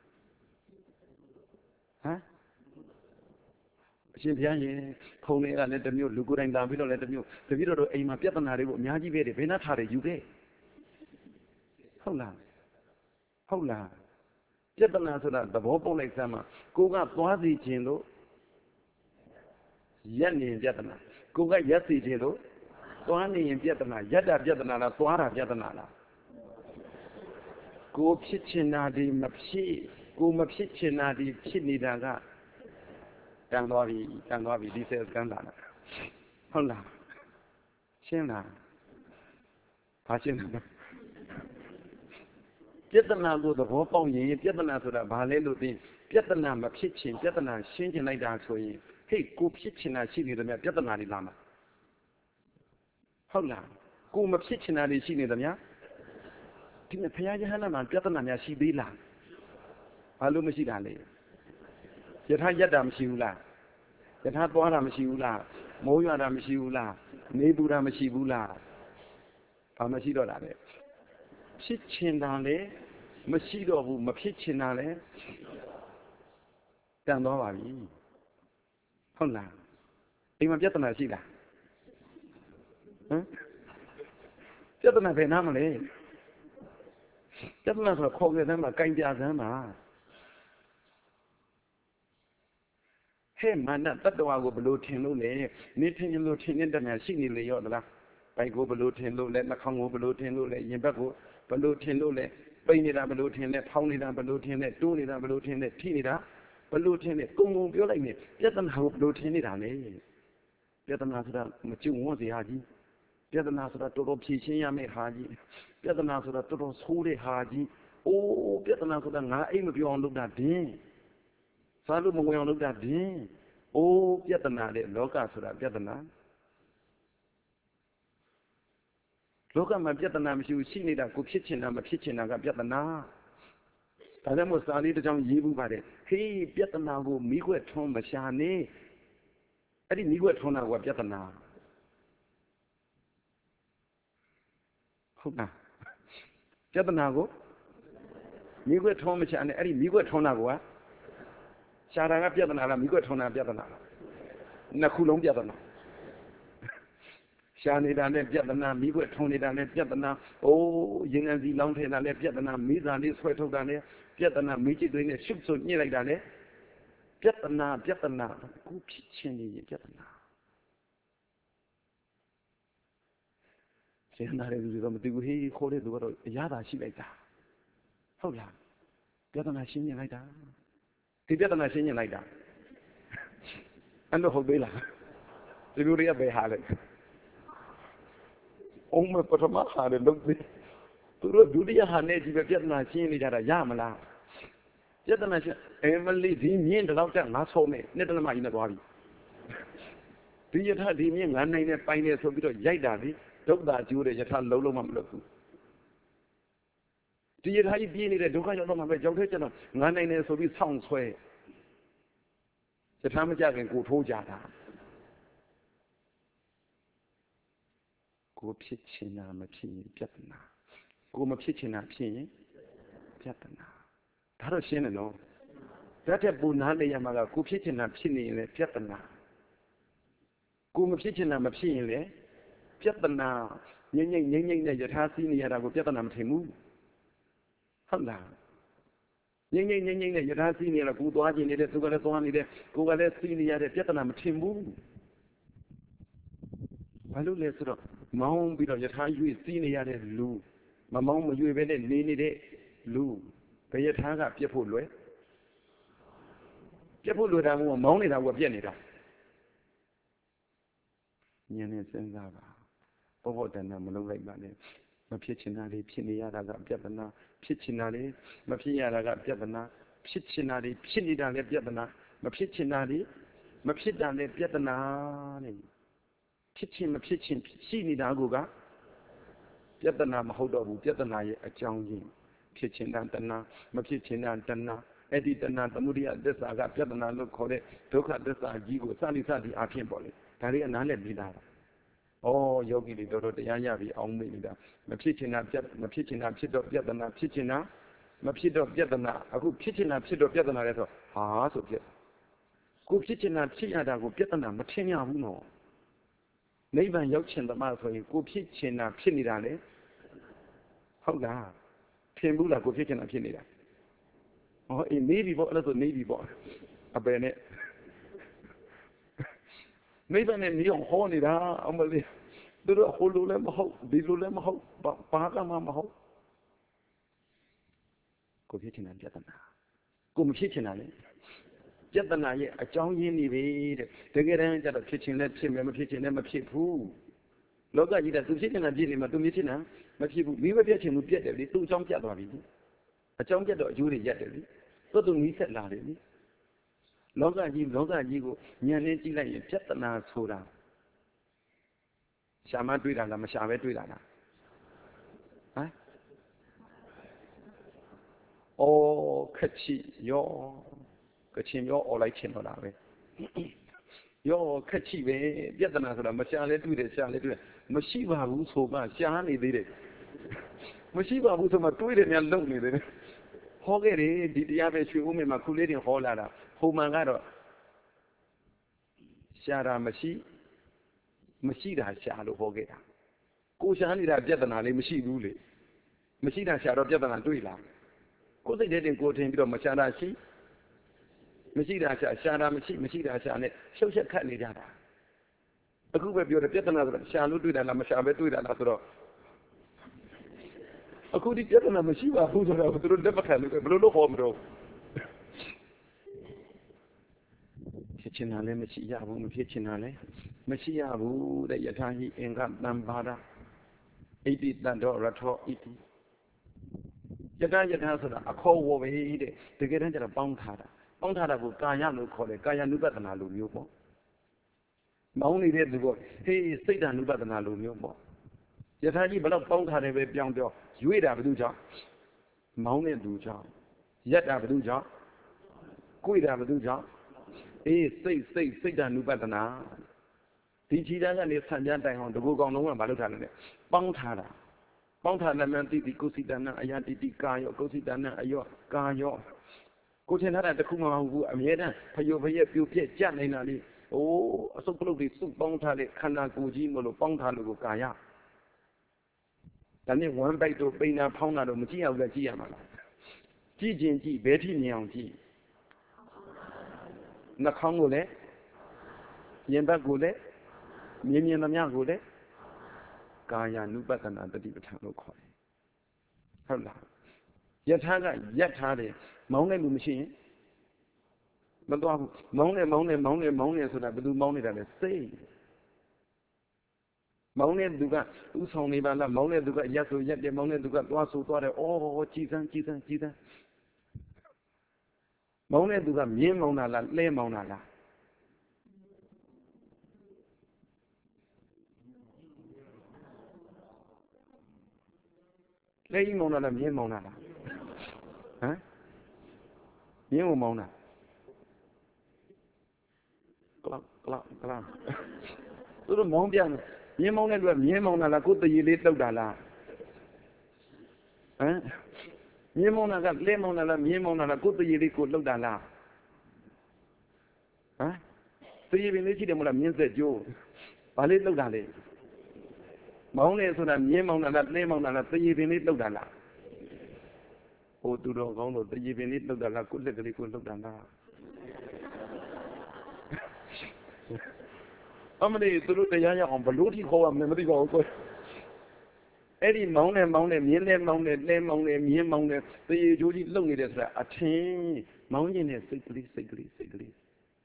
Huh? Chimpian, Pony, and let them you look good and down below, let them you. The video aim a Piatanari, Miyaji, very not hurry, you get. Hold on. Hold on. Piatana so that the Bobo exam, go up Wazi Chino Yanni in Piatana. Go up Yasi Chino, Twani in Piatana, Yada Piatana, Twara Piatana. Go Pichina di Mapsi, go Mapsichina di Chini Daga. Ganwavi, Ganwavi, this is Gandana. Hold on. Shena. Pachina. Piatana go the Wopong, Piatana to the Valelu, Piatana, Pitchin, Piatana, changing like that for you. Hey, go pitching, I see you the Piatana Lama. Hold on. Go Mapsichin, I see you the Mia. Give me Piana, Piatana, she be la. Alumisidale. Yet I yadam shiula. Yet had Boram shiula. Moyadam shiula. Neburam shibula. Pamasido. Pitchinale, Masido, Mapichinale, Dandovi. Hola. Ima Piatana Sida. Piatana Venamale. Piatana for Koga them a kind of them. Hey, man, that the one go below ten lule, knitting in Lutin in the machine Leola. I go below ten lule, let Macon below ten lule, Yimbago. Below ten lule, bring it up below ten, pound it up below ten, do it up below ten, tin it up, below ten, come on, you like me. Get them how below ten it on it. Get them after that, Machu was the Haji. Get them after that, Toto Pichia made Haji. Get them after that, Toto Holy Haji. Oh, get them after that, I aim if you on look that day. Salu Moyan look that day. Oh, get them out there, look after that, get them out. Look at my Vietnam, you see it, a kitchen, I'm a kitchen, I got Vietnam. And then was a little young Yibu by it. Hey, Vietnam will meet with Tom Machane. I didn't meet with Tona or Vietnam. Hold on. Vietnam go? Meet with Tom Machane, I didn't meet with Tona. Shara Vietnam, meet with Tona Vietnam. Nakulong Vietnam. Shani dan let Vietnam, me with Tony dan let Vietnam, oh, Ying and the long tail and let Vietnam, me than this sweat of Dan, Vietnam, me doing a ship so near like that. Vietnam, Vietnam, go pitching in Vietnam. ကျန်တဲ့လူတွေတော့မသိဘူးဟေးခေါ်တဲ့လူကတော့အရသာရှိလိုက်တာဟုတ်လားပြဿနာရှင်းနေလိုက်တာဒီပြဿနာရှင်းနေလိုက်တာအဲ့လိုဟုတ်သေးလားဒီလူတွေကဘယ်ဟာလဲအုံးမပထမဟာလည်းလုံးသေးသူတို့ဒုတိယဟာနဲ့ဒီပဲပြဿနာရှင်းနေကြတာရမလားပြဿနာရှင်းအမလီဒီမြင့်တော့တက်ငါဆုံးနေနှစ်တလမကြီးနဲ့သွားပြီဒီယထာဒီမြင့်ငါနိုင်နဲ့ပိုင်းနေဆိုပြီးတော့ရိုက်တာဒီဒုက္ခကျိုးတဲ့ယထာလုံးလုံးမမလုပ်ဘူးဒီယထာကြီးပြင်းနေတဲ့ဒုက္ခရောက်တော့မှပဲကြောက်ထဲကျတော့ငါနိုင်နေဆိုပြီးဆောင်းဆွဲယထာမကြခင်ကိုထိုးကြတာကိုဖြစ်ချင်တာမဖြစ်ရင်ပြဿနာကိုမဖြစ်ချင်တာဖြစ်ရင်ပြဿနာဒါတော့ရှင်းတယ်နော်ဒါတဲ့ပူနာနေရမှာကကိုဖြစ်ချင်တာဖြစ်နေရင်လည်းပြဿနာကိုမဖြစ်ချင်တာမဖြစ်ရင်လည်းပြဿနာငိမ့်ငိမ့်ငိမ့်ငိမ့်နဲ့ယထာစီးနေရတာကိုပြဿနာမထင်ဘူးဟုတ်လားငိမ့်ငိမ့်ငိမ့်ငိမ့်နဲ့ယထာစီးနေရတာကိုသွားခြင်းနေတဲ့သူကလည်းသွားနေတဲ့ကိုကလည်းစီးနေရတဲ့ပြဿနာမထင်ဘူးဘာလို့လဲဆိုတော့မောင်းပြီးတော့ယထာရွေ့စီးနေရတဲ့လူမမောင်းမရွေ့ပဲနဲ့နေနေတဲ့လူဘယ်ယထာကပြက်ဖို့လွယ်ပြက်ဖို့လွယ်တာကမောင်းနေတာကပြက်နေတာဉာဏ်နဲ့စဉ်းစားပါဘောဘောတဏ္ဍမလုံးလိုက်ပါနဲ့မဖြစ်ချင်တာလေးဖြစ်နေရတာကပြဿနာဖြစ်ချင်တာလေးမဖြစ်ရတာကပြဿနာဖြစ်ချင်တာလေးဖြစ်နေတာလည်းပြဿနာမဖြစ်ချင်တာလေးမဖြစ်တာလည်းပြဿနာတဲ့ဖြစ်ချင်မဖြစ်ချင်ရှိနေတာကပြဿနာမဟုတ်တော့ဘူးပြဿနာရဲ့အကြောင်းရင်းဖြစ်ချင်တာတဏ္ဍမဖြစ်ချင်တာတဏ္ဍအဲ့ဒီတဏ္ဍသမုဒိယသစ္စာကပြဿနာလို့ခေါ်တဲ့ဒုက္ခသစ္စာကြီးကိုစသည်စသည်အဖြစ်ပေါ်လေဒါလေးကနားလည်ပြီးသားတာဩယောဂီတွေတော်တော်တရားရပြီးအောင်မေ့နေတာမဖြစ်ချင်တာပြမဖြစ်ချင်တာဖြစ်တော့ပြဿနာဖြစ်ချင်တာမဖြစ်တော့ပြဿနာအခုဖြစ်ချင်တာဖြစ်တော့ပြဿနာလဲဆိုဟာဆိုပြကိုဖြစ်ချင်တာဖြစ်ရတာကိုပြဿနာမထင်ရဘူးနော်နိဗ္ဗာန်ရောက်ချင်သမားဆိုရင်ကိုဖြစ်ချင်တာဖြစ်နေတာလေဟုတ်လားထင်ဘူးလားကိုဖြစ်ချင်တာဖြစ်နေတာဟောအေးနေပြီပေါ့အဲ့ဒါဆိုနေပြီပေါ့အပယ်နဲ့နိဗ္ဗာန်နဲ့နေအောင်ဟောနေတာအမလေးသူတို့ဟိုလိုလည်းမဟုတ်ဒီလိုလည်းမဟုတ်ဘာကမှမဟုတ်ကိုဖြစ်ချင်တာပြဿနာကိုမဖြစ်ချင်တာလေပြဿနာရဲ့အကြောင်းရင်းနေပြီတဲ့တကယ်တမ်းကျတော့ဖြစ်ချင်လည်းဖြစ်မယ်မဖြစ်ချင်လည်းမဖြစ်ဘူးလောကကြီးကသူဖြစ်ချင်တာဖြစ်နေမှာသူမဖြစ်ချင်တာမဖြစ်ဘူးမိမပြတ်ချင်ဘူးပြတ်တယ်လေသူ့အကြောင်းပြတ်သွားပြီအကြောင်းပြတ်တော့အကျိုးတွေရက်တယ်လေသူ့သူနီးဆက်လာတယ်လေလောကကြီးလောကကြီးကိုဉာဏ်နဲ့ကြည့်လိုက်ရင်ပြဿနာဆိုတာရှာမတွေ့တာလားမရှာပဲတွေ့တာလားဟမ်အော်ခက်ချီရောကချင်ရောអော်လိုက်ချင်တော့တာပဲရောခက်ချီပဲပြဿနာဆိုတာမရှာလဲတွေ့တယ်ရှာလဲတွေ့တယ်မရှိပါဘူးဆိုမှရှာနေသေးတယ်မရှိပါဘူးဆိုမှတွေးတယ်များလုံနေတယ်ဟောခဲ့တယ်ဒီတရားပဲရွှေဦးမြမှာခုလေးတင်ဟောလာတာဟိုမှန်ကတော့ရှာတာမရှိမရှိတာရှာလို့ဟောခဲ့တာကိုရှာနေတာပြဿနာလေးမရှိဘူးလေမရှိတာရှာတော့ပြဿနာတွေ့လားကိုယ်စိတ်ထဲတင်ကိုထင်ပြီးတော့မရှာတာရှိမရှိတာရှာရှာတာမရှိမရှိတာရှာနဲ့ရှုပ်ချက်ခတ်နေကြတာအခုပဲပြောတယ်ပြဿနာဆိုတော့ရှာလို့တွေ့တာလားမရှာပဲတွေ့တာလားဆိုတော့အခုဒီပြဿနာမရှိပါဘူးဆိုတော့သူတို့လက်မခံလို့ဘယ်လိုလုပ်ဟောမလို့ဖြစ်ချင်တာလည်းမရှိရဘူးမဖြစ်ချင်တာလည်းမရှိရဘူးတဲ့ယထာဟိအင်္ဂတံဘာဒဣတိတန္တောရထောဣတိယထာယထာဆိုတာအခေါ်ဝေါ်ပဲတဲ့တကယ်တမ်းကျတော့ပေါင်းထားတာပေါင်းထားတာကိုကာယလို့ခေါ်တယ်ကာယ ानु ပတနာလိုမျိုးပေါ့မောင်းနေတဲ့သူပေါ့ဟေးစိတ်ဓာ ानु ပတနာလိုမျိုးပေါ့ယထာကြီးဘယ်တော့ပေါင်းထားတယ်ပဲပြောင်းပြောရွေ့တာဘယ်သူကြောင့်မောင်းတဲ့သူကြောင့်ရက်တာဘယ်သူကြောင့်ကိုယ်တာဘယ်သူကြောင့်အေးစိတ်စိတ်စိတ်ဓာ ानु ပတနာဒီခြေသားကနေဆံပြတိုင်အောင်တကူကောင်လုံးကမလုပ်ထားနဲ့ပေါင်းထားတာပေါင်းထားတဲ့မှန်တိတိကုသိတနာအယတိတိကာယောကုသိတနာအယောကာယောကိုထင်ထားတာတခုမှမဟုတ်ဘူးအမြဲတမ်းဖယိုဖရက်ပြိုပြက်ကြနေတာလေအိုးအစုပ်ကလုတ်တွေစုပေါင်းထားတဲ့ခန္ဓာကိုယ်ကြီးမလို့ပေါင်းထားလို့ကိုကာယဒါနဲ့ဝမ်းပိုက်တို့ပိန်နာဖောင်းတာတို့မကြည့်ရဘူးလားကြည့်ရမှာလားကြည့်ခြင်းကြည့်ဘယ်ထိမြင်အောင်ကြည့်နှာခေါင်းကိုလည်းရင်ဘတ်ကိုလည်းမြင်မြင်သမျှကိုလည်းကာယ ानु ပတ္တနာတတိပဋ္ဌာန်လို့ခေါ်တယ်ဟုတ်လားယထာကယက်ထားတယ်မောင်းတဲ့လူမရှိရင်မသွားဘူးမောင်းတယ်မောင်းတယ်မောင်းတယ်မောင်းတယ်ဆိုတာဘယ်သူမောင်းနေတာလဲစိတ်မောင်းတဲ့သူကဥဆောင်နေပါလားမောင်းတဲ့သူကရက်ဆိုရက်တယ်မောင်းတဲ့သူကသွားဆိုသွားတယ်အော်ကြည်စမ်းကြည်စမ်းကြည်စမ်းမောင်းတဲ့သူကမြင်းမောင်းတာလားလှဲမောင်းတာလားလှဲကြီးမောင်းတာလားမြင်းမောင်းတာလားဟမ်မြင်းကိုမောင်းတာကလောက်ကလောက်ကလောက်သူတို့မောင်းပြန်မြင်းမောင်းတဲ့လူကမြင်းမောင်းတာလားကိုယ်တရေလေးတုတ်တာလားဟမ်မြင်းမောင်းတာကလဲမောင်းတာလားမြင်းမောင်းတာလားကိုယ်တရေလေးကိုလှုပ်တာလားဟမ်တရေပင်လေးရှိတယ်မလားမြင်းဆက်ကျိုးဘာလေးလှုပ်တာလဲမောင်းတယ်ဆိုတာမြင်းမောင်းတာလားလဲမောင်းတာလားတရေပင်လေးလှုပ်တာလားဟိုသူတော်ကောင်းတို့တရေပင်လေးလှုပ်တာလားကိုယ်လက်ကလေးကိုလှုပ်တာလားအမလေးသူတို့တရားရအောင်ဘလို့ထိခေါ်ရမလဲမသိပါဘူးကိုအဲ့ဒီမောင်းနဲ့မောင်းနဲ့မြင်းနဲ့မောင်းနဲ့လဲမောင်းနဲ့မြင်းမောင်းနဲ့တရေကျိုးကြီးလှုပ်နေတယ်ဆိုတာအထင်မောင်းခြင်းနဲ့စိတ်ကလေးစိတ်ကလေးစိတ်ကလေး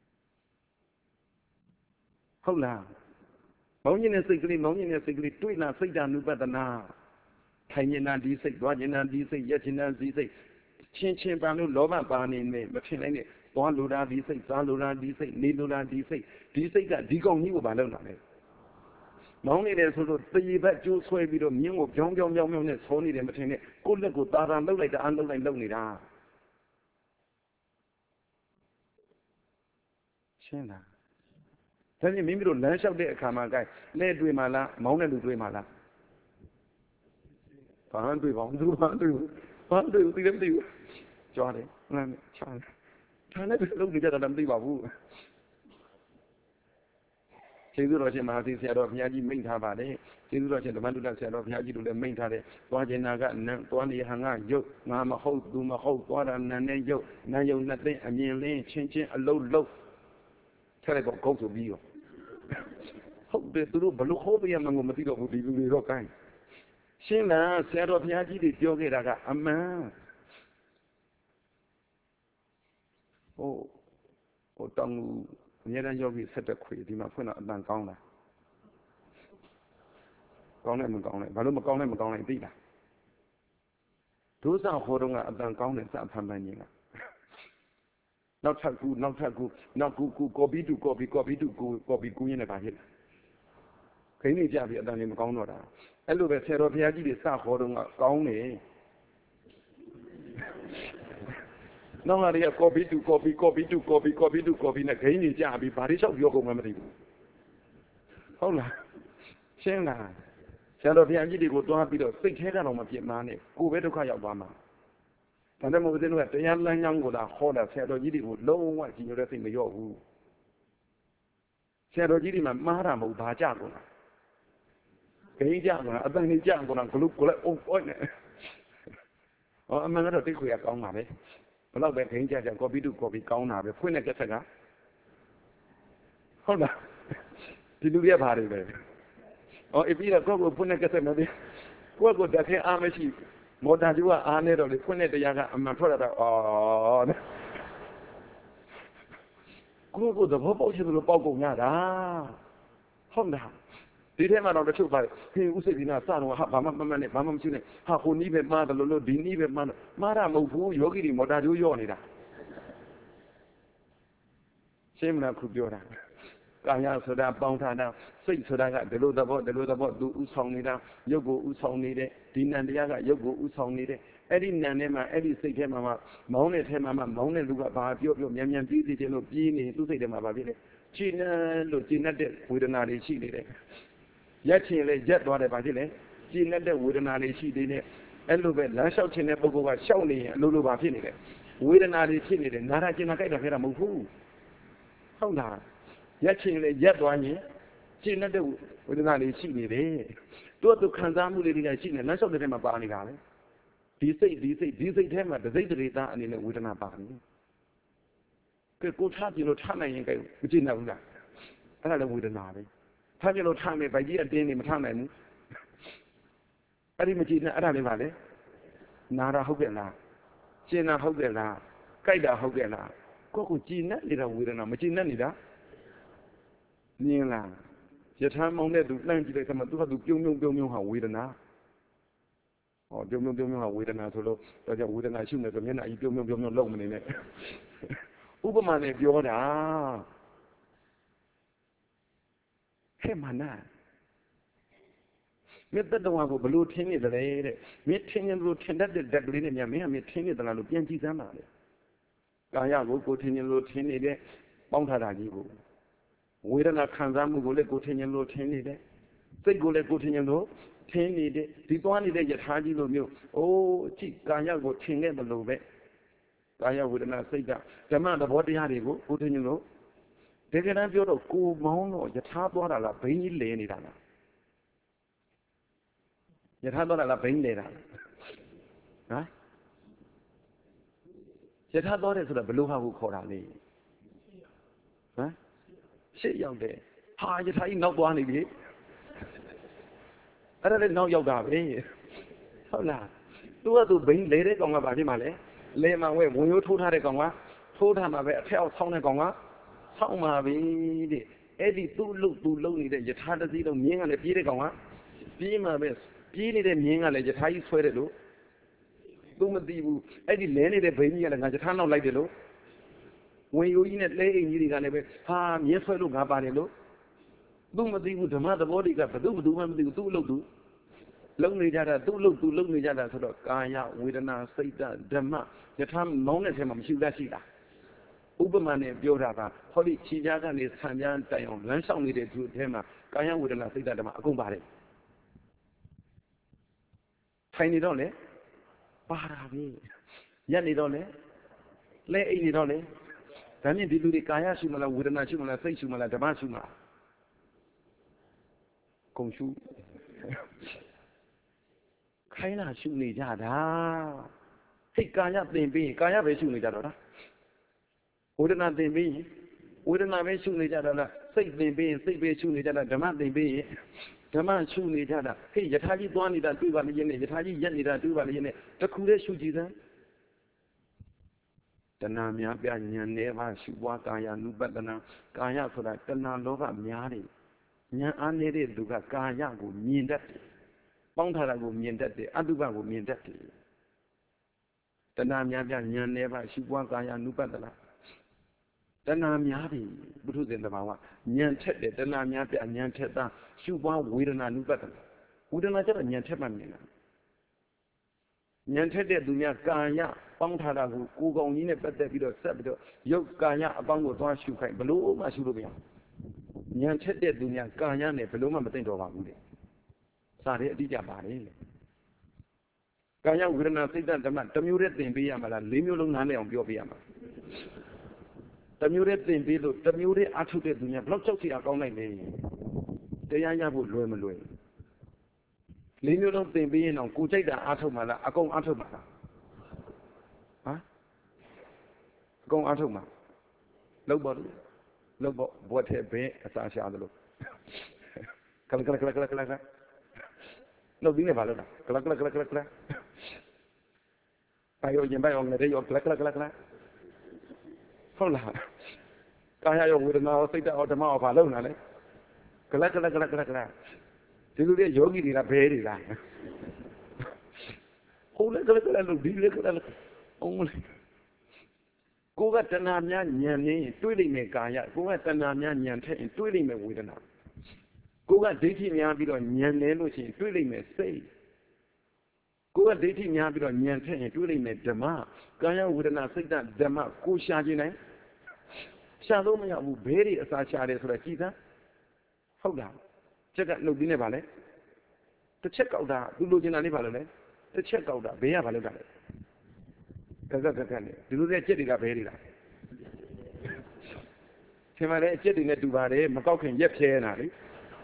ဟုတ်လားမောင်းခြင်းနဲ့စိတ်ကလေးမောင်းခြင်းနဲ့စိတ်ကလေးတွေ့လားစိတ်ဓာနုပတ္တနာထိုင်နေတာဒီစိတ်သွားနေတာဒီစိတ်ရက်နေတာဒီစိတ်ချင်းချင်းပန်လို့လောဘပါနေနေမဖြစ်နိုင်နဲ့သွားလိုတာဒီစိတ်စားလိုတာဒီစိတ်နေလိုတာဒီစိတ်ဒီစိတ်ကဒီကောင်ကြီးကိုဘာလုပ်တာလဲမောင်းနေတယ်ဆိုတော့တရေဘက်ကျိုးဆွဲပြီးတော့မြင်းကိုပြောင်းပြောင်းပြောင်းပြောင်းနဲ့ဆောနေတယ်မထင်နဲ့ကိုယ့်လက်ကိုတာတာလှုပ်လိုက်တာအလှုပ်လိုက်လှုပ်နေတာရှင်းလားဒါနဲ့မိမိတို့လမ်းလျှောက်တဲ့အခါမှာကဲလဲတွေ့မှလားမောင်းတဲ့လူတွေ့မှလားဘာမှတွေ့ပါဘူးသူဘာတွေ့ဘူးဘာတွေ့ဘူးသိတယ်မသိဘူးကြွားတယ်လမ်းချားတယ်ဒါနဲ့လှုပ်နေကြတာလည်းမသိပါဘူးကျေးဇူးတော်ရှင်မဟာသီဆရာတော်ဘုရားကြီးမိန့်ထားပါတယ်ကျေးဇူးတော်ရှင်ဓမ္မတုဒ္ဒဆရာတော်ဘုရားကြီးတို့လည်းမိန့်ထားတယ်သွားခြင်းနာကနံသွားနေဟန်ကရုပ်ငါမဟုတ်သူမဟုတ်သွားတာနံနဲ့ရုပ်နံယုံနှစ်သိအမြင်လင်းချင်းချင်းအလုံးလုံးထက်လိုက်တော့ကောက်ဆိုပြီးရောဟုတ်တယ်သူတို့ဘလို့ခေါ်ပြရမှန်းကိုမသိတော့ဘူးဒီလူတွေတော့ကိုင်းရှင်းလားဆရာတော်ဘုရားကြီးတွေပြောခဲ့တာကအမှန်ဟိုဟိုတောင်အများအားယောဂီဆက်တဲ့ခွေဒီမှာဖွင့်တော့အတန်ကောင်းလားကောင်းတယ်မကောင်းလဲဘာလို့မကောင်းလဲမကောင်းလဲသိလားဒုစရဟောတော့ကအတန်ကောင်းတယ်စဖန်ဖန်ကြီးကနောက်ထပ်ကူနောက်ထပ်ကူနောက်ကူကူကော်ပီတူကော်ပီကော်ပီတူကူကော်ပီကူရင်းနဲ့ပါဖြစ်လာခင်းနေကြပြီအတန်လေးမကောင်းတော့တာအဲ့လိုပဲဆရာတော်ဘုရားကြီးတွေစဟောတော့ကကောင်းတယ်နောက်လာတွေကကော်ပီတူကော်ပီကော်ပီတူကော်ပီကော်ပီတူကော်ပီနဲ့ခင်းနေကြပြီဘာတွေလျှောက်ပြောကုန်မှမသိဘူးဟုတ်လားရှင်းလားဆရာတော်ဘုရားကြီးတွေကိုတွားပြီးတော့စိတ်ထဲကတော့မပြစ်မှားနဲ့ကိုယ်ပဲဒုက္ခရောက်သွားမှာဒါနဲ့မို့ဦးဇင်းတို့ကတရားလမ်းကြောင်းကိုသာဟောတာဆရာတော်ကြီးတွေကိုလုံးဝကြည်ညိုတဲ့စိတ်မလျော့ဘူးဆရာတော်ကြီးတွေမှာမှားတာမဟုတ်ဘာကြကုန်လားဂိမ်းကြကုန်လားအတန်ကြီးကြကုန်လားဂလုကိုလည်းအုံပွိုက်နေဟောအမှန်ကတော့တိတ်ခွေရကောင်းပါပဲဘလောက်ပဲဂိမ်းကြကြကော်ပီတူကော်ပီကောင်းတာပဲဖွင့်တဲ့ကက်ဆက်ကဟုတ်လားဒီလူတွေကဘာတွေလဲဟောအပြီးတော့ကိုယ့်ကိုဖွင့်တဲ့ကက်ဆက်မသိကိုယ့်ကိုတက်ခဲအားမရှိမော်တာကျူကအားနေတော့လေဖွင့်တဲ့တရားကအမှန်ထွက်လာတော့အော်ကိုယ့်ကိုသဘောပေါက်ချင်လို့ပေါက်ကုန်ရတာဟုတ်လားဒီထဲမှာတော့တချို့ပါဟင်းဥစိတ်ဒီနာစတော့ဟာဘာမှမမှန်နဲ့ဘာမှမရှိနဲ့ဟာဟိုနီးပဲမှားတယ်လို့လို့ဒီနီးပဲမှားတယ်မှားတာမဟုတ်ဘူးယောဂီတွေမော်တာကျူရော့နေတာရှင်းမလားခုပြောတာကာယဆိုတာပေါင်းထားတာစိတ်ဆိုတာကဒီလိုသဘောဒီလိုသဘောသူဥဆောင်နေတာရုပ်ကိုဥဆောင်နေတယ်ဒီနံတရားကရုပ်ကိုဥဆောင်နေတယ်အဲ့ဒီနံထဲမှာအဲ့ဒီစိတ်ထဲမှာမောင်းတဲ့ထဲမှာမောင်းတဲ့လူကဘာပြောပြောမြန်မြန်ပြီးစီတယ်လို့ပြေးနေသူ့စိတ်ထဲမှာဘာဖြစ်လဲခြေနဲ့လို့ခြေနဲ့တဲ့ဝေဒနာတွေရှိနေတယ်ရက်ချင်လဲရက်သွားတယ်ဘာဖြစ်လဲခြေနဲ့တဲ့ဝေဒနာတွေရှိနေတယ်အဲ့လိုပဲလမ်းလျှောက်ခြင်းတဲ့ပုဂ္ဂိုလ်ကရှောက်နေရင်အလိုလိုဘာဖြစ်နေလဲဝေဒနာတွေဖြစ်နေတယ်နာတာကျင်တာကြိုက်တာခဲတာမဟုတ်ဘူးဟုတ်လားရက်ချင်လေရက်သွားရင်ရှင်းတဲ့ဝေဒနာလေးရှိနေတယ်တို့သူခံစားမှုလေးတွေကရှိနေလမ်းလျှောက်တဲ့ထဲမှာပါနေတာလေဒီစိတ်ဒီစိတ်ဒီစိတ်ထဲမှာဒစိတ်တရေသားအနေနဲ့ဝေဒနာပါနေကဲကိုထားကြည့်လို့ထားနိုင်ရင်ကဲမကြည့်နိုင်ဘူးလားအဲ့ဒါလည်းဝေဒနာပဲထားကြည့်လို့ထားမယ်ဗိုက်ကြီးအတင်းနေမထားနိုင်ဘူးအဲ့ဒီမကြည်နဲ့အဲ့ဒါလေးပါလေနာတာဟုတ်ကဲ့လားကျင်တာဟုတ်ကဲ့လားကြိုက်တာဟုတ်ကဲ့လားကိုယ့်ကိုကြည်နဲ့နေတာဝေဒနာမကြည်နဲ့နေတာမြင်လားယထာမောင်းတဲ့သူလှမ်းကြည့်လိုက်သမှာသူကသူပြုံးပြုံးပြုံးပြုံးဟာဝေဒနာဟောပြုံးပြုံးပြုံးပြုံးဟာဝေဒနာဆိုလို့တော့ကြောင့်ဝေဒနာရှုနေဆိုမျက်နှာကြီးပြုံးပြုံးပြုံးပြုံးလုံးမနေနဲ့ဥပမာနဲ့ပြောတာဟဲ့မနာမြတ်တော်ကိုဘလို့ထင်းနေတယ်တဲ့မြတ်ထင်းနေလို့ထင်တတ်တဲ့ဓာတ်ကလေးနဲ့မြတ်မင်းကမြတ်ထင်းနေသလားလို့ပြန်ကြည့်စမ်းပါလေကာယကိုကိုထင်းနေလို့ထင်းနေတဲ့ပေါင်းထားတာကြီးကိုဝေဒနာခံစားမှုကိုလည်းကိုထင်းနေလို့ထင်းနေတယ်စိတ်ကိုလည်းကိုထင်းနေလို့ထင်းနေတယ်ဒီသွားနေတဲ့ယထာကြီးလိုမျိုးအိုးအကြည့်ကာယကိုထင်းခဲ့တယ်လို့ပဲကာယဝေဒနာစိတ်ကဓမ္မသဘောတရားတွေကိုကိုထင်းနေလို့တကယ်တမ်းပြောတော့ကိုမောင်းတော့ယထာသွားတာလားဘိန်းကြီးလဲနေတာလားယထာသွားတာလားဘိန်းလဲတာလားဟမ်ယထာသွားတယ်ဆိုတာဘယ်လိုဟာကိုခေါ်တာလဲဟမ်ရှေ့ရောက်တယ်ဟာယထာကြီးနောက်သွားနေပြီအဲ့ဒါလည်းနောက်ရောက်တာပဲဟုတ်လားသူကသူဘိန်းလဲတဲ့ကောင်ကဘာဖြစ်မှာလဲလဲမှာဝဲဝင်ရိုးထိုးထားတဲ့ကောင်ကထိုးထားမှာပဲအထက်အောက်ဆောင်းတဲ့ကောင်ကဆောင်းမှာပြီတဲ့အဲ့ဒီသူ့လုတ်သူ့လုံနေတဲ့ယထာတစည်းလုံးမြင်းကလည်းပြေးတဲ့ကောင်ကပြေးမှာပဲပြေးနေတဲ့မြင်းကလည်းယထာကြီးဆွဲတယ်လို့သူမသိဘူးအဲ့ဒီလဲနေတဲ့ဘိန်းကြီးကလည်းငါယထာနောက်လိုက်တယ်လို့ဝင်ရိုးကြီးနဲ့လဲအိမ်ကြီးတွေကလည်းပဲဟာမြင်းဆွဲလို့ငါပါတယ်လို့သူမသိဘူးဓမ္မသဘောတွေကဘယ်သူဘယ်သူမှမသိဘူးသူ့အလုပ်သူလုံနေကြတာသူ့အလုပ်သူလုံနေကြတာဆိုတော့ကာယဝေဒနာစိတ်ဓမ္မယထာမောင်းတဲ့ထဲမှာမရှိလားရှိလားဥပမာနဲ့ပြောတာကဟောဒီခြေကြားကနေဆံပြားတိုင်အောင်လမ်းလျှောက်နေတဲ့သူအထဲမှာကာယဝေဒနာစိတ်ဓမ္မအကုန်ပါတယ်ထိုင်နေတော့လေပါတာပဲရက်နေတော့လေလဲအိတ်နေတော့လေဒါမြင်ဒီလူတွေကာယရှုမလားဝေဒနာရှုမလားစိတ်ရှုမလားဓမ္မရှုမလားကုန်ရှုခိုင်းတာရှုနေကြတာဟိတ်ကာယသင်ပြီးရင်ကာယပဲရှုနေကြတော့လားဝေဒနာသင်ပြီးရင်ဝေဒနာပဲရှုနေကြတာလားစိတ်သင်ပြီးရင်စိတ်ပဲရှုနေကြတာဓမ္မသင်ပြီးရင်ဓမ္မရှုနေကြတာဟေ့ယထာကြီးသွားနေတာတွေ့ပါလိမ့်ရင်ယထာကြီးရက်နေတာတွေ့ပါလိမ့်ရင်တခုတည်းရှုကြည့်စမ်းတဏှာများပြဉာဏ်နဲ့ပါရှုပွားကာယ ानु ပတ္တနာကာယဆိုတာတဏှာလောဘများတယ်ဉာဏ်အားနေတဲ့လူကကာယကိုမြင်တတ်တယ်ပေါင်းထားတာကိုမြင်တတ်တယ်အတုပကိုမြင်တတ်တယ်တဏှာများပြဉာဏ်နဲ့ပါရှုပွားကာယ ानु ပတ္တနာတဏှာများပြီပုထုဇဉ်တဘာဝဉာဏ်ထက်တယ်တဏှာများပြဉာဏ်ထက်သားရှုပွားဝေဒနာ ानु ပတ္တနာဝေဒနာကျတော့ဉာဏ်ထက်မှမြင်တာဉာဏ်ထက်တဲ့သူများကာယပေါင်းထားတာကိုကိုယ်ကောင်ကြီးနဲ့ပတ်သက်ပြီးတော့ဆက်ပြီးတော့ယုတ်ကာယအပေါင်းကိုသွားရှုခိုင်းဘလို့မှရှုလို့မရဉာဏ်ထက်တဲ့သူများကာယနဲ့ဘလို့မှမသိတော့ပါဘူးလေစာရဲအတိအကျပါတယ်လေကာယဝေဒနာစိတ်ဓမ္မတစ်မျိုးတည်းသင်ပေးရမှာလားလေးမျိုးလုံးနားလည်အောင်ပြောပေးရမှာတစ်မျိုးတည်းသင်ပေးလို့တစ်မျိုးတည်းအထုတ်တဲ့သူများဘလောက်ကြောက်စီအောင်ကောင်းနိုင်လဲတရားရဖို့လွယ်မလွယ်လေးမျိုးလုံးသင်ပေးရင်တော့ကိုကြိုက်တာအထုတ်မှာလားအကုန်အထုတ်မှာလားဟမ်အကုန်အထုတ်မှာလောက်ပါလို့လောက်ပေါ့ဘွက်တဲ့ဘဲအစာရှာသလိုကလကလကလကလကလလောက်ပြီးနေပါလို့လားကလကလကလကလကလဘာရောရင်ဘာရောငရေရောကလကလကလကလဟုတ်လားကာယရောဝေဒနာရောစိတ်ရောဓမ္မရောဘာလုပ်နေလဲကလကလကလကလကလဒီလိုတွေယောဂီတွေကဘဲတွေလားဟိုလည်းကလကလလို့ဒီလည်းကလအောင်လေကိုကတဏှာများညံနေတွေးလိုက်မယ်ကာယကိုကတဏှာများညံထက်ရင်တွေးလိုက်မယ်ဝေဒနာကိုကဒိဋ္ဌိများပြီးတော့ညံနေလို့ရှိရင်တွေးလိုက်မယ်စိတ်ကိုကဒိဋ္ဌိများပြီးတော့ညံထက်ရင်တွေးလိုက်မယ်ဓမ္မကာယဝေဒနာစိတ်ဓမ္မကိုရှာခြင်းနိုင်ရှာလို့မရဘူးဘဲတွေအစာရှာတယ်ဆိုတာကြည်သမ်းဟုတ်လားချက်ကနှုတ်ပြီးနေပါလေတစ်ချက်ကောက်တာသူလိုချင်တာလေးပါလို့လေတစ်ချက်ကောက်တာဘေးကဘာလုပ်တာလဲကကကကနဲ့ဒီလိုတဲ့ကြက်တွေကဘဲတွေလားထင်ပါလေကြက်တွေနဲ့တူပါတယ်မကောက်ခင်ရက်ဖြဲနေတာလေ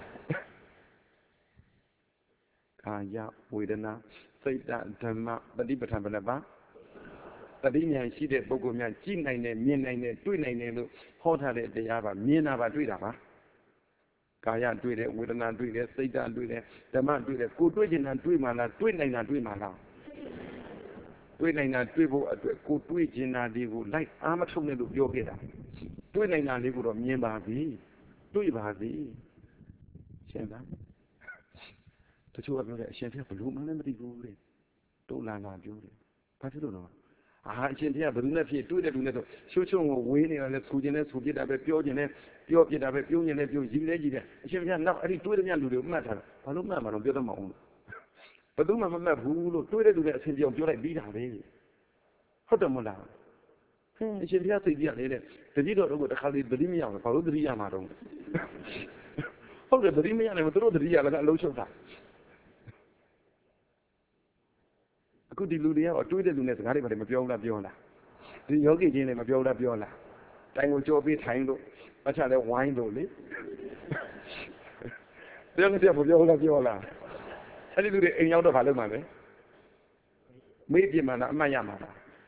ကာယဝေဒနာစိတ်ဓမ္မပฏิပဋ္ဌာန်ဘယ်နှပါတတိဉာဏ်ရှိတဲ့ပုဂ္ဂိုလ်များကြည့်နိုင်တယ်မြင်နိုင်တယ်တွေ့နိုင်တယ်လို့ဟောထားတဲ့တရားပါမြင်တာပါတွေ့တာပါ Kaya do it, Vedana do it, Satan do it, the man do it, good doing and doing my last, doing and doing my last. Doing and doing good doing and they would like amateur to yoga. Doing and they would have me baby. Do you baby? Send that. The two of you sent here for Luman and the good. Don't land on you. But you don't know. I sent here, but not here, do that. So, so, waiting on the students who get up a pure in it, pure get up a pure in it, you legend. She had not any two of them to matter. I don't remember on the other mountain. But don't remember who do it to that city of your beat away. Hot them down. She had to be a lady. The leader of the Khalid Belimia, follow the Yamaron. Hold the Belimia and throw the Ria like a low shot. Could you do or do the lunas, Harry, but Mapiola Viola? The yogi in Mapiola Viola. Tango Joby Tango, a child of wine only. The young Viola Viola. How do you do the out of Alumane? Maybe Mana Mayamana.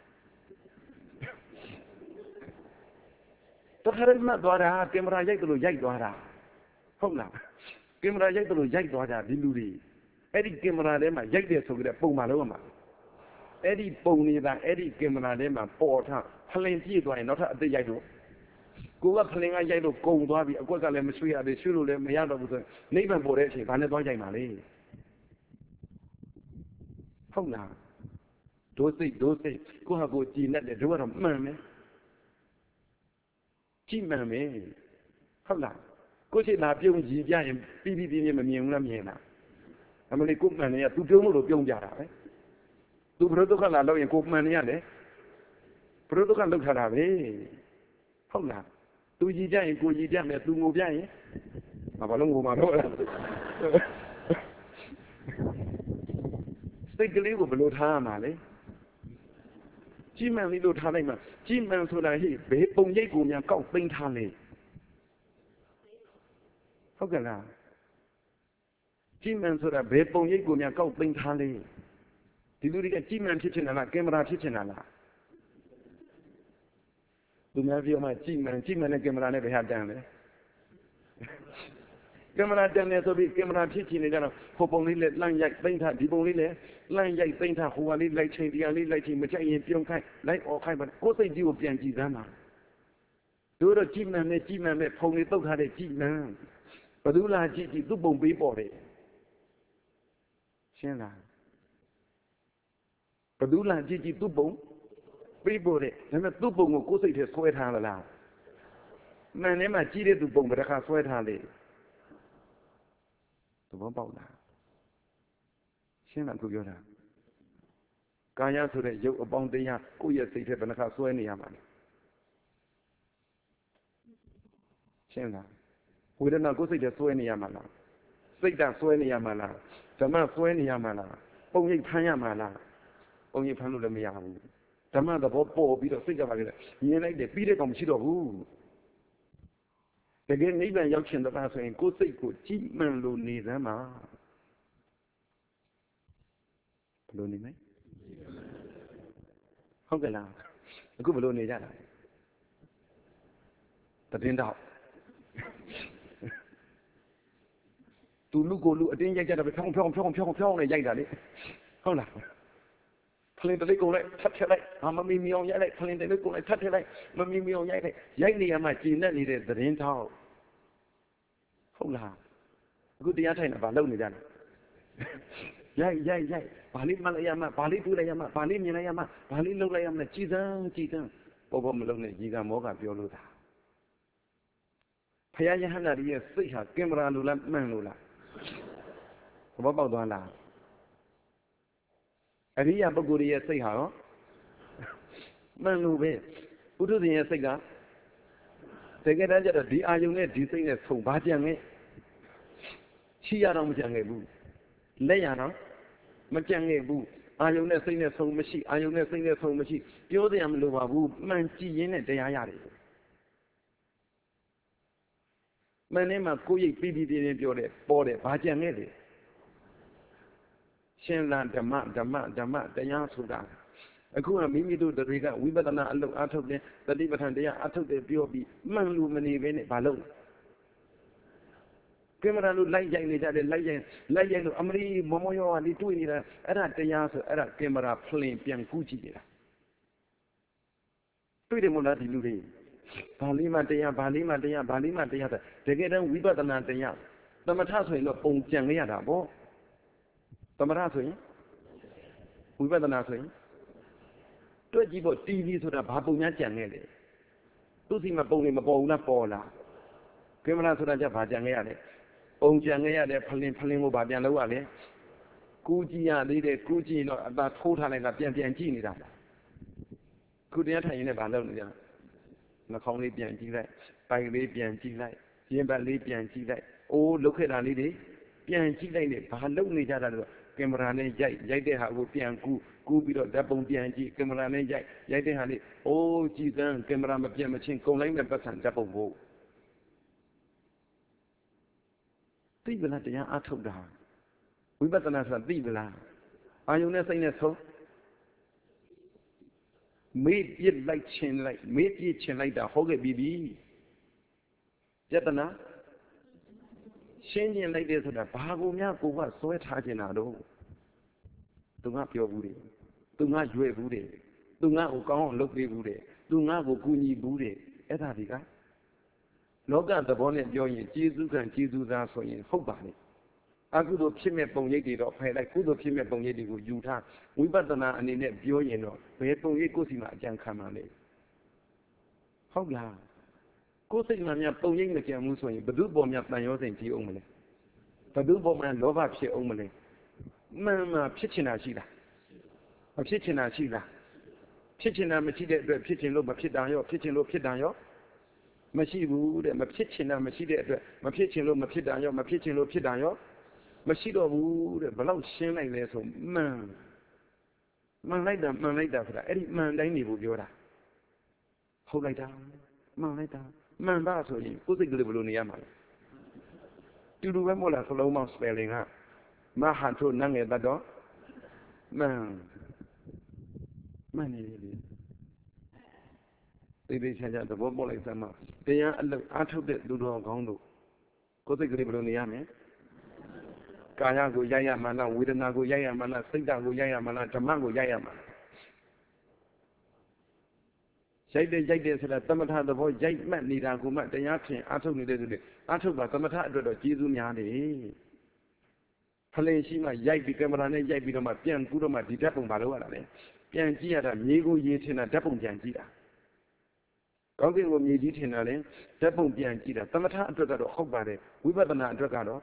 The Harima Dora, Kimra Yaku Yakdora. Hola. Kimra Yaku Yakdora, Diluri. Eddie Kimra Lema, Yakde so the Pumaloma. Eddie Pony that Eddie Kimra Lema, Porta, plenty do I not at the Yadu. Go up playing a Yadu, go to Abbey, of course, I let me see the Shulu, Mayado with the neighbor Boreshi, Vanadoi Mali. Hola. Those things, those things, go have go to let the door of Merman. Jim Merman. Hola. Go to La Pion Gia and B B B and Miena. I'm going to cook mania to do Pion Jara. To protocol and cook mania. Protocol look at her. Hola. To Gia and go Gia and to move Jay. Avalon. Stick a little below Hamale. Jim and little Talima. Jim and so that he, Bepon Yakum and Cock Pink Halley. How can I? Jim and so that Bepon Yakum and Cock Pink Halley. Did you get Jim and Kitchen and a camera kitchen? Do you have your my Jim and Jim and a camera never had done there? Camera done there to be camera teaching it, hope only let Lang Yak paint her, people only let Lang Yak paint her who are like change the only lighting, which I in Pion Kai, like all kind, but what they do of Yankizana. Do the Jim and the Jim and the pony took her a Jim man. But do like Gigi, do bomb be body. Shana. But do like Gigi, do bomb be body, and the two bomb will go say the sweat hand aloud. My name is Gigi to bomb, but I can't sweat hand. The one about that. She not to get her. Kaya to the yoke about the young, who you say, and I can't swear any man. She not. We don't go say the swear any yamana. Say that swear any yamana. The man swear any yamana. Only Payamana. Only Panu the Miam. The man the Bobo be the figure of it. You like the Peter from Chido. Again, even young in the past and go say good cheap man lonely them are. Lonely me? How can I? A good lonely that. But in doubt. To look or look, I didn't get a pong pong pong pong pong and yank. How now? Playing the legal like touch like, I'm a mimi on yellow, playing the legal like touch like, Mammy on yellow. Yanky and my gene that needed the in town. Hola. Good day, I tell about lonely then. Yay, yay, yay. Bali Malayama, Bali Pulayama, Bali Milayama, Bali Lolayam, the Chizan, Chizan. Bobo Malone, Giga Moga Bioluda. Payahana, yes, see her, Kimra Lula, Manula. What about Donna? Aria Boguria say her. Manube. Who do the cigar? They get under the Ayunet, do you think that's so bad, young? She are on Jangabu. Layana, Majangabu. Ayunet saying that's so much. Ayunet saying that's so much. You're the Amluabu, Manchi in it, they are. My name is Koyi P D D in your body, Bajanelli. Shenland, the mat, the mat, the mat, the young Sudan. A good mimi do the riga, we better not look out of the Libertan, they are out of the B O B, Manlu many balloon. ကင်မရာလို့လိုက်ရိုက်နေကြတယ်လိုက်ရိုက်လိုက်ရိုက်လို့အမလီမမောရောကလေးတွေ့နေတာအဲ့ဒါတရားဆိုအဲ့ဒါကင်မရာဖလင်ပြန်ကူးကြည့်နေတာတွေ့တယ်မို့လားဒီလူတွေဘာလေးမှတရားဘာလေးမှတရားဘာလေးမှတရားတကယ်တမ်းဝိပဿနာတရားသမထဆိုရင်တော့ပုံပြန်ရတာပေါ့သမထဆိုရင်ဝိပဿနာဆိုရင်တွေ့ကြည့်ဖို့ တီဗီ ဆိုတာဘာပုံများကြံခဲ့လဲသူ့စီမှာပုံနေမပေါ်ဘူးလားပေါ်လားကင်မရာဆိုတာကြဘာကြံခဲ့ရလဲပုံကြံခဲ့ရတယ်ဖလင်ဖလင်ကိုဘာပြန်လုပ်ရလဲကူးကြည့်ရသေးတယ်ကူးကြည့်တော့အသာထိုးထားလိုက်တာပြန်ပြန်ကြည့်နေတာခုတရားထိုင်ရင်လည်းဘာလုပ်နေကြနှာခေါင်းလေးပြန်ကြည့်လိုက်ပိုင်လေးပြန်ကြည့်လိုက်ရင်ဘတ်လေးပြန်ကြည့်လိုက်အိုးလုတ်ခဲ့တာလေးတွေပြန်ကြည့်လိုက်နေဘာလုပ်နေကြတာလဲကင်မရာနဲ့ရိုက်ရိုက်တဲ့ဟာကိုပြန်ကူးကူးပြီးတော့ဓာတ်ပုံပြန်ကြည့်ကင်မရာနဲ့ရိုက်ရိုက်တဲ့ဟာလေးအိုးကြည့်စမ်းကင်မရာမပြတ်မချင်းကုန်လိုက်မဲ့ပတ်စံဓာတ်ပုံဖို့သိပလားတရားအထုတ်တာဝိပဿနာဆိုတာသိပလားအာယုန်နဲ့စိတ်နဲ့ဆုံးမေ့ပြစ်လိုက်ခြင်းလိုက်မေ့ပြစ်ခြင်းလိုက်တာဟုတ်ခဲ့ပြီပြီယတနာရှင်းကျင်လိုက်တယ်ဆိုတာဘာကိုများကိုကစွဲထားခြင်းတာတော့သူကပြောဘူးတယ်သူကရွယ်ဘူးတယ်သူကကိုကောင်းအောင်လုပ်ပေးဘူးတယ်သူကကိုကူညီဘူးတယ်အဲ့ဒါဒီကလောကသဘောနဲ့ပြောရင်ကျေးဇူးကံကျေးဇူးသားဆိုရင်ဟုတ်ပါလေအကုသိုလ်ဖြစ်မဲ့ပုံရိပ်တွေတော့ဖယ်လိုက်ကုသိုလ်ဖြစ်မဲ့ပုံရိပ်တွေကိုယူထားဝိပဿနာအနေနဲ့ပြောရင်တော့ဘယ်ပုံရိပ်ကိုယ်စီမှာအကြံခံပါလဲဟုတ်လားကိုယ်စိတ်မှာများပုံရိပ်မကြံဘူးဆိုရင်ဘယ်သူပေါ်များတန်ရောစိန်ကြီးအောင်မလဲဘယ်သူပေါ်မှာလောဘဖြစ်အောင်မလဲမှန်မှဖြစ်ချင်တာရှိလားမဖြစ်ချင်တာရှိလားဖြစ်ချင်တာမရှိတဲ့အတွက်ဖြစ်ချင်လို့မဖြစ်တာရောဖြစ်ချင်လို့ဖြစ်တာရောမရှိဘူးတဲ့မဖြစ်ချင်တာမရှိတဲ့အတွက်မဖြစ်ချင်လို့မဖြစ်တာရောမဖြစ်ချင်လို့ဖြစ်တာရောမရှိတော့ဘူးတဲ့ဘယ်လောက်ရှင်းလိုက်လဲဆိုမှန်မှန်လိုက်တာမှန်လိုက်တာဆိုတာအဲ့ဒီမှန်တိုင်းနေဖို့ပြောတာဟုတ်လိုက်တာမှန်လိုက်တာမှန်ပါဆိုရင်ကိုယ်စိတ်ကလေးဘယ်လိုနေရမှာလဲတူတူပဲမို့လားစလုံးမောင်း spelling ကမဟာထုတ်နငယ်တတ်တော့မှန်မှန်နေလေသိသိချာချာသဘောပေါက်လိုက်စမ်းမတရားအလုပ်အားထုတ်တဲ့လူတော်ကောင်းတို့ကိုယ်စိတ်ကလေးဘယ်လိုနေရမလဲကာယကိုရိုက်ရမှလားဝေဒနာကိုရိုက်ရမှလားစိတ်ဓာတ်ကိုရိုက်ရမှလားဓမ္မကိုရိုက်ရမှလားရိုက်တဲ့ရိုက်တဲ့ဆိုတာသမထသဘောရိုက်မှတ်နေတာကိုမှတရားဖြင့်အားထုတ်နေတဲ့သူတွေအားထုတ်ပါသမထအတွက်တော့ကျေးဇူးများတယ်ဖလင်ရှိမှရိုက်ပြီးကင်မရာနဲ့ရိုက်ပြီးတော့မှပြန်ကူးတော့မှဒီဓာတ်ပုံဘာလို့ရတာလဲပြန်ကြည့်ရတာမြေကိုရေးထင်တာဓာတ်ပုံပြန်ကြည့်တာကောင်းကင်ကိုမြေကြီးထင်တာလေဓာတ်ပုံပြန်ကြည့်တာသမထအတွက်ကတော့ဟုတ်ပါတယ်ဝိပဿနာအတွက်ကတော့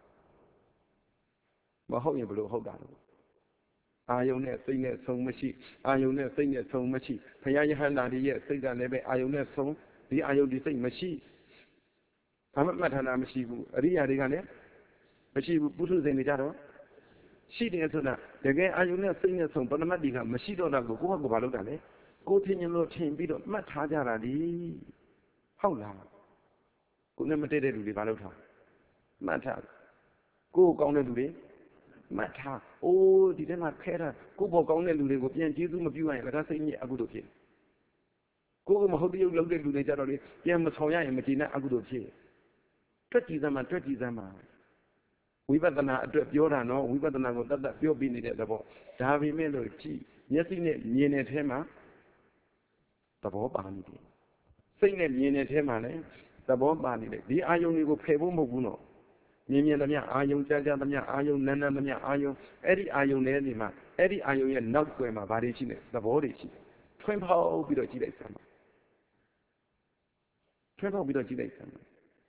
မဟုတ်ရင်ဘယ်လိုဟုတ်တာလဲအာယုန်နဲ့စိတ်နဲ့ဆုံးမရှိအာယုန်နဲ့စိတ်နဲ့ဆုံးမရှိဘုရားယဟန္တာတွေရဲ့စိတ်ကလည်းပဲအာယုန်နဲ့ဆုံးဒီအာယုန်ဒီစိတ်မရှိဘာမှမှတ်ထားတာမရှိဘူးအရိယာတွေကလည်းမရှိဘူးပုထုဇဉ်တွေကြတော့ရှိတယ်ဆိုတာတကယ်အာယုန်နဲ့စိတ်နဲ့ဆုံးပရမတ်တိကမရှိတော့တာကိုကိုယ့်ဟာကိုယ်ဘာလုပ်တာလဲကိုထင်ရင်လို့ထင်ပြီးတော့မှတ်ထားကြတာဒီဟုတ်လားကိုနဲ့မတည့်တဲ့လူတွေဘာလုပ်ထားမှတ်ထားကိုကောင်းတဲ့လူတွေမှတ်ထားအိုးဒီထဲမှာခဲတာကိုပေါ်ကောင်းတဲ့လူတွေကိုပြန်ကျေးဇူးမပြုရရင်လည်းစိတ်ညစ်အကုသိုလ်ဖြစ်ကိုကမဟုတ်တရုပ်လုပ်တဲ့လူတွေကြတော့လေပြန်မဆောင်ရရင်မကြည်နဲ့အကုသိုလ်ဖြစ်တွက်ကြည့်စမ်းမှာတွက်ကြည့်စမ်းမှာဝိပဿနာအတွက်ပြောတာနော်ဝိပဿနာကိုတတ်တတ်ပြောပြီးနေတဲ့သဘောဒါပေမဲ့လို့ကြည့်မျက်စိနဲ့မြင်တဲ့ထဲမှာသဘောပါနေတယ်စိတ်နဲ့မြင်တဲ့ထဲမှာလည်းသဘောပါနေတယ်ဒီအာယုန်တွေကိုဖယ်ဖို့မဟုတ်ဘူးနော်မြင်မြင်သမျှအာယုံကြားကြားသမျှအာယုံနန်းနန်းသမျှအာယုံအဲ့ဒီအာယုံထဲနေမှာအဲ့ဒီအာယုံရဲ့နောက်ွယ်မှာဘာတွေရှိလဲသဘောတွေရှိတယ်ထွန်းဖောက်ပြီးတော့ကြည့်လိုက်စမ်းပါထွန်းဖောက်ပြီးတော့ကြည့်လိုက်စမ်းပါ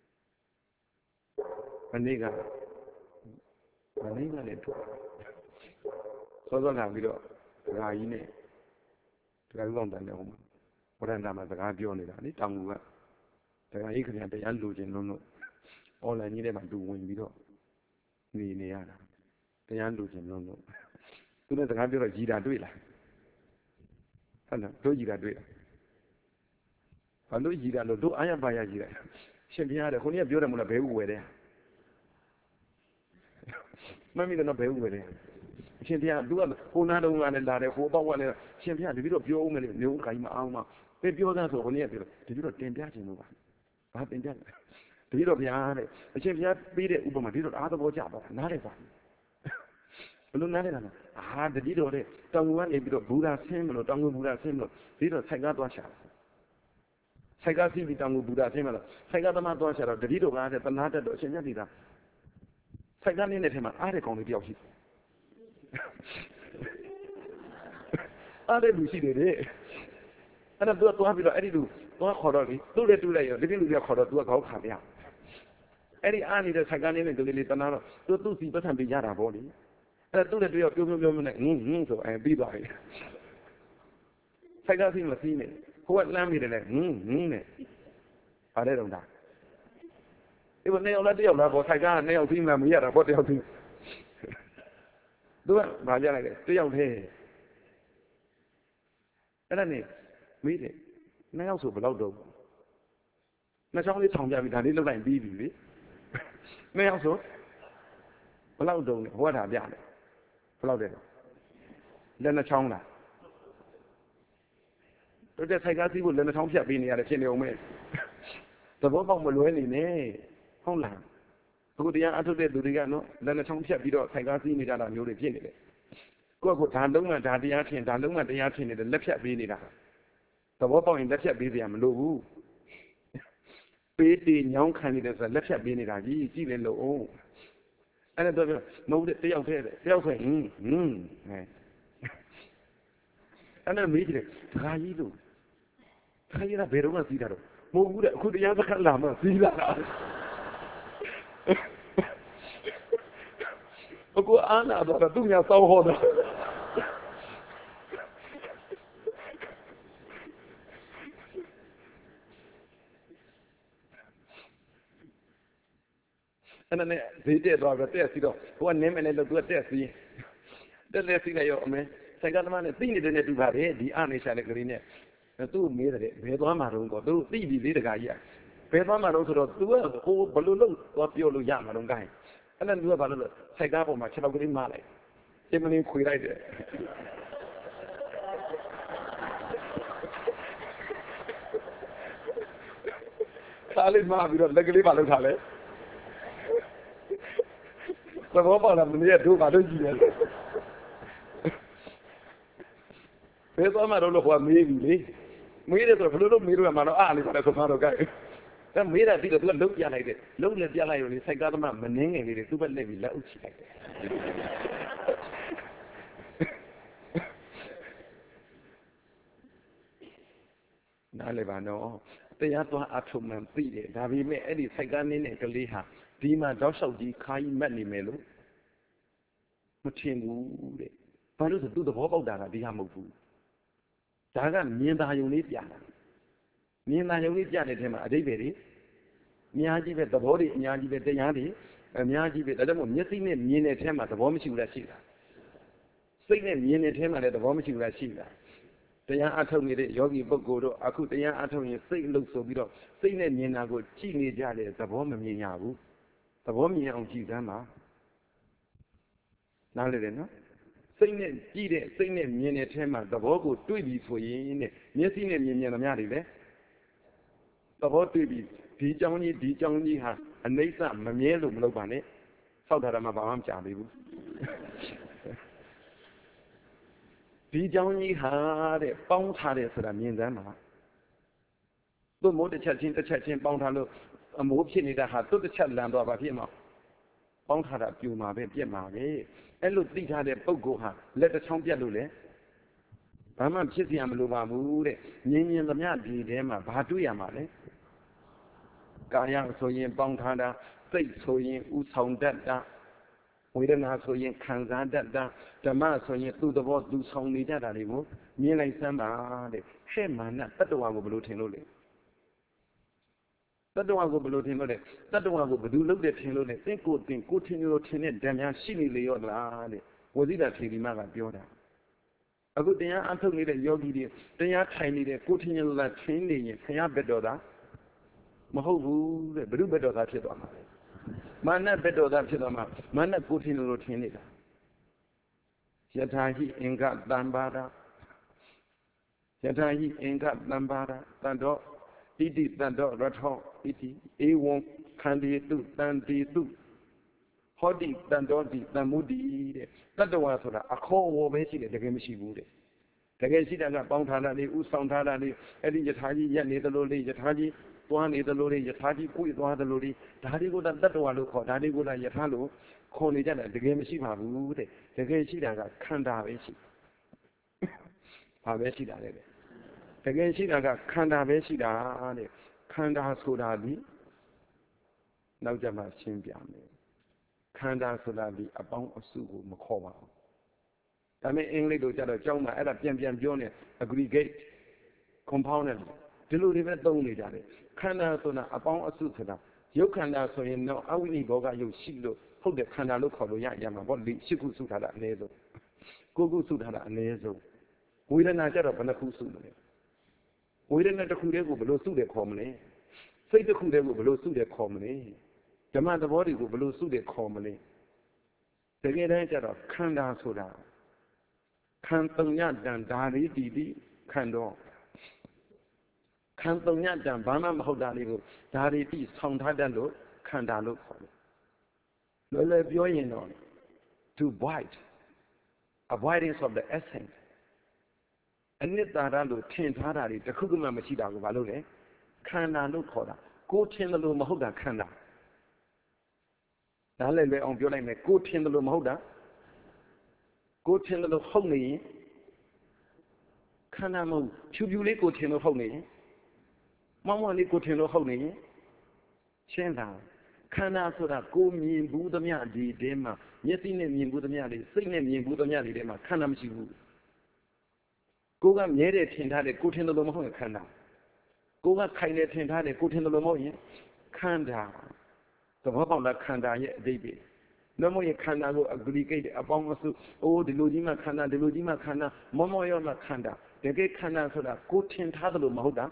မနေ့ကမနေ့ကလည်းထွက်စောစောလာပြီးတော့ဒကာကြီးနဲ့ဒကာကြီးကောင်တန်တယ်ဟိုမှာဝရဏမှာစကားပြောနေတာလေတောင်ကူကဒကာကြီးခင်ဗျာတရားလူချင်းလုံးလို့online ကြီးထဲမှာလူဝင်ပြီးတော့နေနေရတာတရားလူချင်းလုံးလို့သူနဲ့စကားပြောတော့ကြီးတာတွေ့လားဟုတ်လားတို့ကြီးတာတွေ့လားဘာလို့ကြီးတာလို့တို့အားရပါရကြီးတာရှင်ပြရတယ်ခုနေ့ကပြောတယ်မို့လားဘဲဥဝယ်တယ်မမီတော့ဘဲဥဝယ်တယ်ရှင်ပြသူကဟိုနာတုံးကလည်းလာတယ်ဟိုပေါက်ကလည်းရှင်ပြတပည့်တော့ပြောဦးမယ်လေမျိုးခိုင်းမအောင်မပဲပြောသားဆိုခုနေ့ကပြောတယ်တပည့်တော့တင်ပြချင်လို့ပါဘာတင်ပြလဲတတပည့်တော်ဗျာတဲ့အရှင်ဘုရားပေးတဲ့ဥပမာတပည့်တော်အားသဘောကျပါနားလဲပါဘယ်လိုနားလဲတာလဲအာတပည့်တော်တဲ့တောင်ငူကနေပြီးတော့ဘူရာဆင်းမလို့တောင်ငူဘူရာဆင်းမလို့တပည့်တော်ဆိုင်ကားသွားရှာဆိုင်ကားစီးပြီးတောင်ငူဘူရာဆင်းမလို့ဆိုင်ကားသမားသွားရှာတော့တပည့်တော်ကတဲ့တနာတတ်တော့အရှင်မြတ်ဒီသာဆိုင်ကားနေတဲ့ထဲမှာအားတဲ့ကောင်လေးတယောက်ရှိတယ်အားတဲ့လူရှိတယ်တဲ့အဲ့တော့သူကသွားပြီးတော့အဲ့ဒီလူသွားခေါ်တော့လေသူ့လည်းတူးလိုက်ရောဒီလူကခေါ်တော့သူကခေါင်းခါပြအဲ့ဒီအားနေတဲ့ဆိုင်ကားနေတဲ့ကလေးလေးတနာတော့သူသူ့စီပတ်ထံပေးရတာပေါ့လေအဲ့ဒါသူ့လည်းတွေ့ရောပြုံးပြုံးပြုံးနဲ့ဟင်းဟင်းဆိုအဲပြီးသွားပြီဆိုင်ကားစီမစီးနဲ့ကိုကလမ်းမိတယ်လေဟင်းဟင်းနဲ့ဗါတဲ့တော့တာဒီဘယ်နဲ့ရောက်လာတယောက်လာပေါ့ဆိုင်ကားနဲ့ရောက်စီးမှမရတာပေါ့တယောက်စီးသူကဗာကြလိုက်တယ်တယောက်သေးအဲ့ဒါနဲ့မေးတယ်နှစ်ယောက်ဆိုဘယ်လောက်တော့နှစ်ချောင်းလေးထောင်ပြပြီးဒါလေးလောက်လိုက်ပြီးပြီလေနှစ်ယောက်ဆိုဘယ်လောက်တော့လဲဟောတာပြတယ်ဘယ်လောက်လဲလက်နှစ်ချောင်းလားတို့တဲ့ဆိုင်ကားစီးဖို့လက်နှစ်ချောင်းဖြတ်ပေးနေရတယ်ဖြစ်နေအောင်မဲသဘောပေါက်မလွဲနေနဲ့ဟုတ်လားအခုတရားအထုတ်တဲ့သူတွေကနော်လက်နှစ်ချောင်းဖြတ်ပြီးတော့ဆိုင်ကားစီးနေကြတာမျိုးတွေဖြစ်နေတယ်ကိုယ့်ကိုဒါလုံးမှဒါတရားထင်ဒါလုံးမှတရားထင်နေတယ်လက်ဖြတ်ပေးနေတာသဘောပေါက်ရင်လက်ဖြတ်ပေးစရာမလိုဘူးပေးတည်ညောင်းခံနေတယ်ဆိုလက်ဖြတ်ပေးနေတာကြီးကြည့်လေလို့အောင်အဲ့ဒါတော့မဟုတ်တဲ့တယောက်တည်းတယောက်ဆိုဟင်းဟင်းအဲအဲ့ဒါမေးကြည့်တယ်ဒကာကြီးလို့ဒကာကြီးကဘယ်တော့မှစီးတာတော့မဟုတ်ဘူးတဲ့အခုတရားစခန်းလာမှစီးလာတာအခုအာနာတော့သူများစောင်းဟောတာအဲ့ဒါနဲ့ဈေးတက်သွားပြီးတက်စီတော့ဟိုကနင်းမယ်လည်းလို့သူကတက်စီတက်လက်စီလိုက်ရောအမေဆိုင်ကသမားနဲ့သိနေတဲ့နဲ့တူပါတယ်ဒီအနေရှာတဲ့ကလေးနဲ့သူ့မေးတယ်ဘယ်သွားမှာတော့ကောသူသိပြီလေးတကာကြီးဘယ်သွားမှာတော့ဆိုတော့သူကဟိုဘလို့လို့သွားပြောလို့ရမှာတော့ကိုင်းအဲ့ဒါသူကဘာလို့လဲဆိုင်ကားပေါ်မှာခြေထောက်ကလေးမလိုက်အင်းမင်းခွေလိုက်တယ်ခါလေးမပြီးတော့လက်ကလေးပါလောက်ထားလဲသဘောပေါက်လားမင်းရဲ့တို့ဘာလို့ကြည့်လဲဘယ်သွားမှာတော့လို့ဟိုကမေးပြီလေမေးတယ်ဆိုတော့ဘလို့လို့မေးလို့ရမှာတော့အားလေးပါလဲဆိုတော့ကိုင်းအဲမေးတာပြီးတော့သူကလုံးပြလိုက်တယ်လုံးလည်းပြလိုက်ရောလေစိုက်ကားသမားမနှင်းငယ်လေးတွေသူ့ဘက်လက်ပြီးလက်အုပ်ချလိုက်တယ်နားလေပါနော်တရားသွားအထုံမှန်သိတယ်ဒါပေမဲ့အဲ့ဒီစိုက်ကားနေတဲ့ကလေးဟာဒီမှာတောက်လျှောက်ကြီးခါကြီးမက်နေမယ်လို့မထင်ဘူးတဲ့ဘာလို့ဆိုသူ့သဘောပေါက်တာကဒီဟာမဟုတ်ဘူးဒါကမြင်သာယုံလေးပြတာမြင်သာယုံလေးပြတဲ့ထဲမှာအဓိပ္ပာယ်တွေအများကြီးပဲသဘောတွေအများကြီးပဲတရားတွေအများကြီးပဲဒါကြောင့်မို့မျက်စိနဲ့မြင်တဲ့ထဲမှာသဘောမရှိဘူးလားရှိလားစိတ်နဲ့မြင်တဲ့ထဲမှာလည်းသဘောမရှိဘူးလားရှိလားတရားအထုတ်နေတဲ့ယောဂီပုဂ္ဂိုလ်တို့အခုတရားအထုတ်ရင်စိတ်လို့ဆိုပြီးတော့စိတ်နဲ့မြင်တာကိုကြည့်နေကြတယ်သဘောမမြင်ရဘူးသဘောမြင်အောင်ကြည့်စမ်းပါနားလည်တယ်နော်စိတ်နဲ့ကြည့်တဲ့စိတ်နဲ့မြင်တဲ့ထဲမှာသဘောကိုတွေ့ပြီဆိုရင်တဲ့မျက်စိနဲ့မြင်မြင်သမျှတွေပဲသဘောတွေ့ပြီဒီကြောင်းကြီးဒီကြောင်းကြီးဟာအနိစ္စမမြဲလို့မလုပ်ပါနဲ့ဆောက်တာမှဘာမှမကြသေးဘူးဒီကြောင်းကြီးဟာတဲ့ပေါင်းထားတယ်ဆိုတာမြင်စမ်းပါသူ့မိုးတစ်ချက်ချင်းတစ်ချက်ချင်းပေါင်းထားလို့အမိုးဖြစ်နေတာဟာသူ့တစ်ချက်လန်သွားပါဖြစ်မှာပေါင်းထားတာပြူမှာပဲပြက်မှာပဲအဲ့လိုသိထားတဲ့ပုဂ္ဂိုလ်ဟာလက်တစ်ချောင်းပြက်လို့လေဘာမှဖြစ်เสียမလိုပါဘူးတဲ့မြင်မြင်သမျှဒီထဲမှာဘာတွေ့ရမှာလဲကာယဆိုရင်ပေါင်းထားတာစိတ်ဆိုရင်ဥဆောင်တတ်တာဝေဒနာဆိုရင်ခံစားတတ်တာဓမ္မဆိုရင်သူ့သဘောသူဆောင်နေကြတာတွေကိုမြင်လိုက်စမ်းပါတဲ့ဟဲ့မာနတတ္တဝါကိုဘယ်လိုထင်လို့လဲတတ္တဝါကိုဘယ်လိုထင်လို့လဲတတ္တဝါကိုဘယ်သူလုပ်တဲ့ထင်လို့လဲသင်ကိုသင်ကိုထင်လို့ထင်တဲ့ဓာတ်များရှိနေလေရောလားတဲ့ဝဇိတာထေရီမကပြောတာအခုတရားအထုတ်နေတဲ့ယောဂီတွေတရားထိုင်နေတဲ့ကိုထင်လို့လားထင်နေရင်ခရဘက်တော်တာမဟုတ်ဘူးတဲ့ဘုရုဘက်တော်သားဖြစ်သွားမှာမာနဘက်တော်သားဖြစ်သွားမှာမာနကိုထင်လို့ထင်နေတာယထာဟိအင်္ဂတံပါဒယထာဟိအင်္ဂတံပါဒတန်တော်ဣတိတန်တော်ရထောဣတိဧဝံခ Handi tu, Tanti tu, Hodi, Tandoti, Tamudi, Tatawa Soda, a call war basically the game she would. The game she done a bound Hadani, Usam Hadani, Eddie Yataji, Yanni the Lodi, Yataji, one is the Lodi, Yataji, who is one the Lodi, Tadi good and Tatawa look, Tadi good and Yatalo, Koni Jana, the game she would, the game she done a Kanda Vesi. Havesi done it. The game she done a Kanda Vesi done, Kanda Sudadi, now Jama Simpiame. Kanda Sudadi, a bound of Sugu Makoma. I mean, English to tell a Joma at a Pian Junior aggregate component. The Ludivet don't need that. Kanda Suna, a bound of Sutana. You can also know how we go, you see, hold the Kanda look of Yama, what the Shiku Sutara Nezo. Gugu Sutara Nezo. We don't know that upon a Kusu. We don't know the Kudebu below Sude commonly. Say the Kudebu below Sude commonly. The man the body will below Sude commonly. The get answer of Kanda Soda. Cantonya dan Dari Didi, Kando. Cantonya dan Bama Hodaligo, Dari Di, Soundadalo, Kandalo. Lola Bioino, to white, avoidance of the essence. And let Daralu, ten Hadari, the Kuguma Machida Valone, Kanda no Koda, go ten the Lumahoda Kanda. Dale on Violame, go ten the Lumahoda. Go ten the Honey Kanamo, Tubuli go ten the Honey. Mamma go ten the Honey. Shenda Kana Soda, go me in Budamia di Dema, Yetin in Budamia, sing in Budamia di Dema, Kanam Shibu. Go up near it in had a good in the Lomo Kanda. Go up kind of tin had a good in the Lomo Kanda. The Wabanda Kanda yet, baby. No more Kanda will aggregate upon us. Oh, the Lujima Kanda, the Lujima Kanda, Momoyama Kanda. The gay Kanda so that good tin Tadalo Mahoda.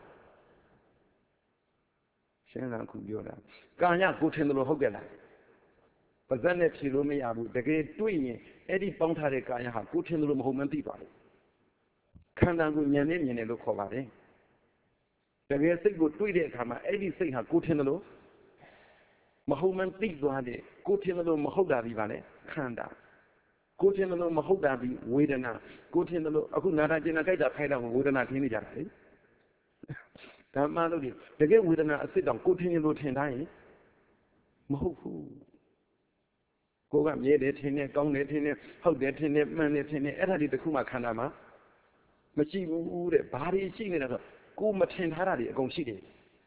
Shana could be that. Ganya good in the Hogela. But then if she rumi abu, the gay doing Eddie Bontare Gaya, good in the room home and people. Kanda Guyan in a look over it. The gay say good to it, Eddie say her good in the low. Mahoman people had it. Good in the low Mahoda Vivane, Kanda. Good in the low Mahoda be Widana. Good in the low Akunara Jenaka Kaida Widana Tinija. That man, the game Widana sit down, good in the low Tendai. Mahofu. Go up near it in it, down it in it, how that in it, man it in it, Eddie the Kuma Kanama. Machi would body seen it. Go Matin Haradi, go see it.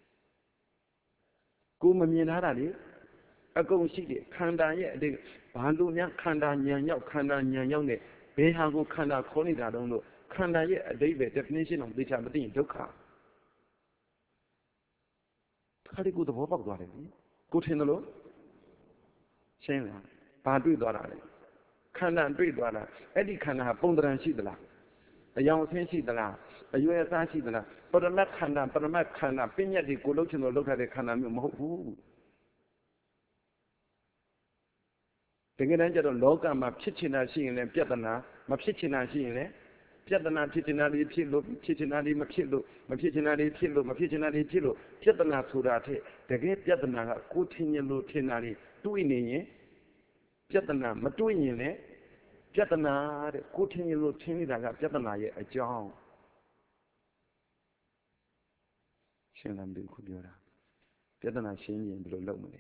Go Mamin Haradi. A go see it, Kanda yet, the Bandunia Kanda Yan Kanda Yan, Behago Kanda Conida don't know. Kanda yet, a David definition of the Chambertin Doka. How good the Wobble got it? Good in the low? Shane, Badu Dora. Kanda and Three Dora. Eddie Kanda have Bondra and Sidla. A young Sensi the la, a U S I C the la, but a Mac Kanda, but a Mac Kanda, Pinya di Golochino look at the Kanda. The Ganja Loga, my Chichina seeing and Piatana, my Chichina seeing it. Piatana Chichinari Pillow, Chichinari Mapillo, my Chichinari Pillow, my Chichinari Pillow, Piatana Surate, the great Piatana, Coutinho Tinari, doing it. Piatana, Matuin it. Piatana, Coutinho Tinida, Piatana, a John. Shannon de Kudura. Piatana Shin below Lomony.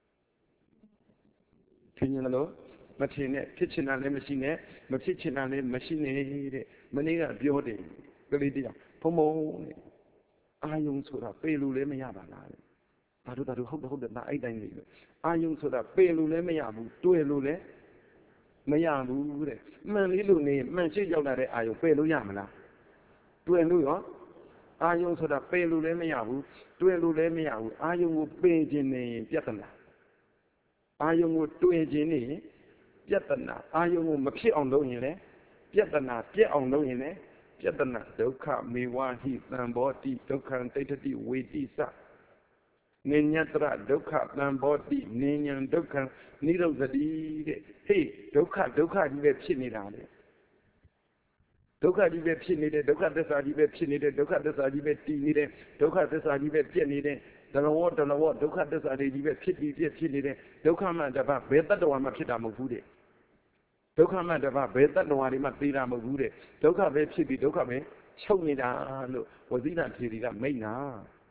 Tinalo, Machine, kitchen and machine, Machine and machine, Manila building, Galidia, Pomo, Ayung Soda, Pelu Lemiaba. I do that to hold the night. Ayung Soda, Pelu Lemiabu, Duelule, Mayabu, Manilune, Manchi Yonare, Ayu, Pelu Yamana. Duelu, Ayung Soda, Pelu Lemiabu, Duelu Lemiabu, Ayung Beijing, Piatana. Ayung would do a genie, Piatana, Ayung would appear on Lone, Piatana, Piat on Lone, Piatana, Doka, me one heat and body, Doka and Tata D, with this up. Ninyatra, Doka, and body, Ninyan, Doka, needle the D. Hey, Doka, Doka, you have seen it on it. ဒုက္ခကြီးပဲဖြစ်နေတဲ့ဒုက္ခသစ္စာကြီးပဲဖြစ်နေတဲ့ဒုက္ခသစ္စာကြီးပဲတည်နေတဲ့ဒုက္ခသစ္စာကြီးပဲပြည့်နေတဲ့တရဝတရဝဒုက္ခသစ္စာတွေကြီးပဲဖြစ်ပြီးပြည့်ဖြစ်နေတဲ့ဒုက္ခမှတပတ်ဘယ်တတ္တဝါမှဖြစ်တာမဟုတ်ဘူးတဲ့ဒုက္ခမှတပတ်ဘယ်တတ္တဝါတွေမှသိတာမဟုတ်ဘူးတဲ့ဒုက္ခပဲဖြစ်ပြီးဒုက္ခပဲချုပ်နေတာလို့ဝဇိရထေရီကမိန့်တာ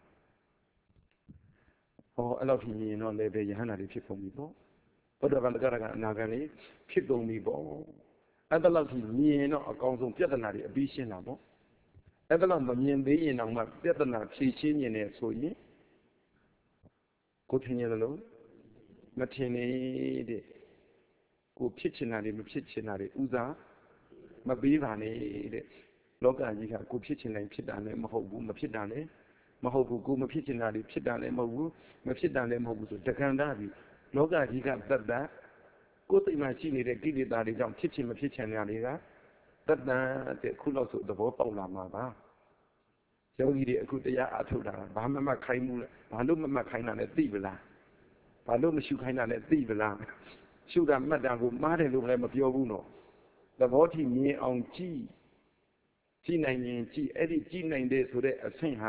ဟောအဲ့လောက်ဖြစ်ရင်တော့လည်းပဲယဟန္တာတွေဖြစ်ကုန်ပြီပေါ့ဘုဒ္ဓဘာသာကအနာဂတ်လေးဖြစ်ကုန်ပြီပေါ့အဲ့ဒါလောက်ကြီးမြင်တော့အကောင်းဆုံးပြဿနာတွေအပြီးရှင်းတာပေါ့အဲ့ဒါလောက်မမြင်သေးရင်တော့မှပြဿနာဖြေရှင်းနေတယ်ဆိုရင်ကိုထင်ရတယ်လို့မထင်နေတဲ့ကိုဖြစ်ချင်တာတွေမဖြစ်ချင်တာတွေဥစားမပေးပါနဲ့တဲ့လောကကြီးကကိုဖြစ်ချင်တိုင်းဖြစ်တာလည်းမဟုတ်ဘူးမဖြစ်တာလည်းမဟုတ်ဘူးကိုမဖြစ်ချင်တာတွေဖြစ်တာလည်းမဟုတ်ဘူးမဖြစ်တာလည်းမဟုတ်ဘူးဆိုတက္ကန္တပြီလောကကြီးကတတ်တတ်ကိုယ်သိမှရှိနေတဲ့ကိလေသာတွေကြောင့်ဖြစ်ချင်မဖြစ်ချင်တာတွေကတတ်တတ်တဲ့ခုလောက်ဆိုသဘောပေါက်လာမှာပါယောဂီတွေအခုတရားအထုတ်တာဘာမှမခိုင်းဘူးလဲဘာလို့မမှတ်ခိုင်းတာလဲသိပလားဘာလို့မရှုခိုင်းတာလဲသိပလားရှုတာမှတ်တာကိုမှားတယ်လို့လည်းမပြောဘူးနော်သဘောထိမြင်အောင်ကြည့်ကြည့်နိုင်ရင်ကြည့်အဲ့ဒီကြည့်နိုင်တဲ့ဆိုတဲ့အဆင့်ဟာ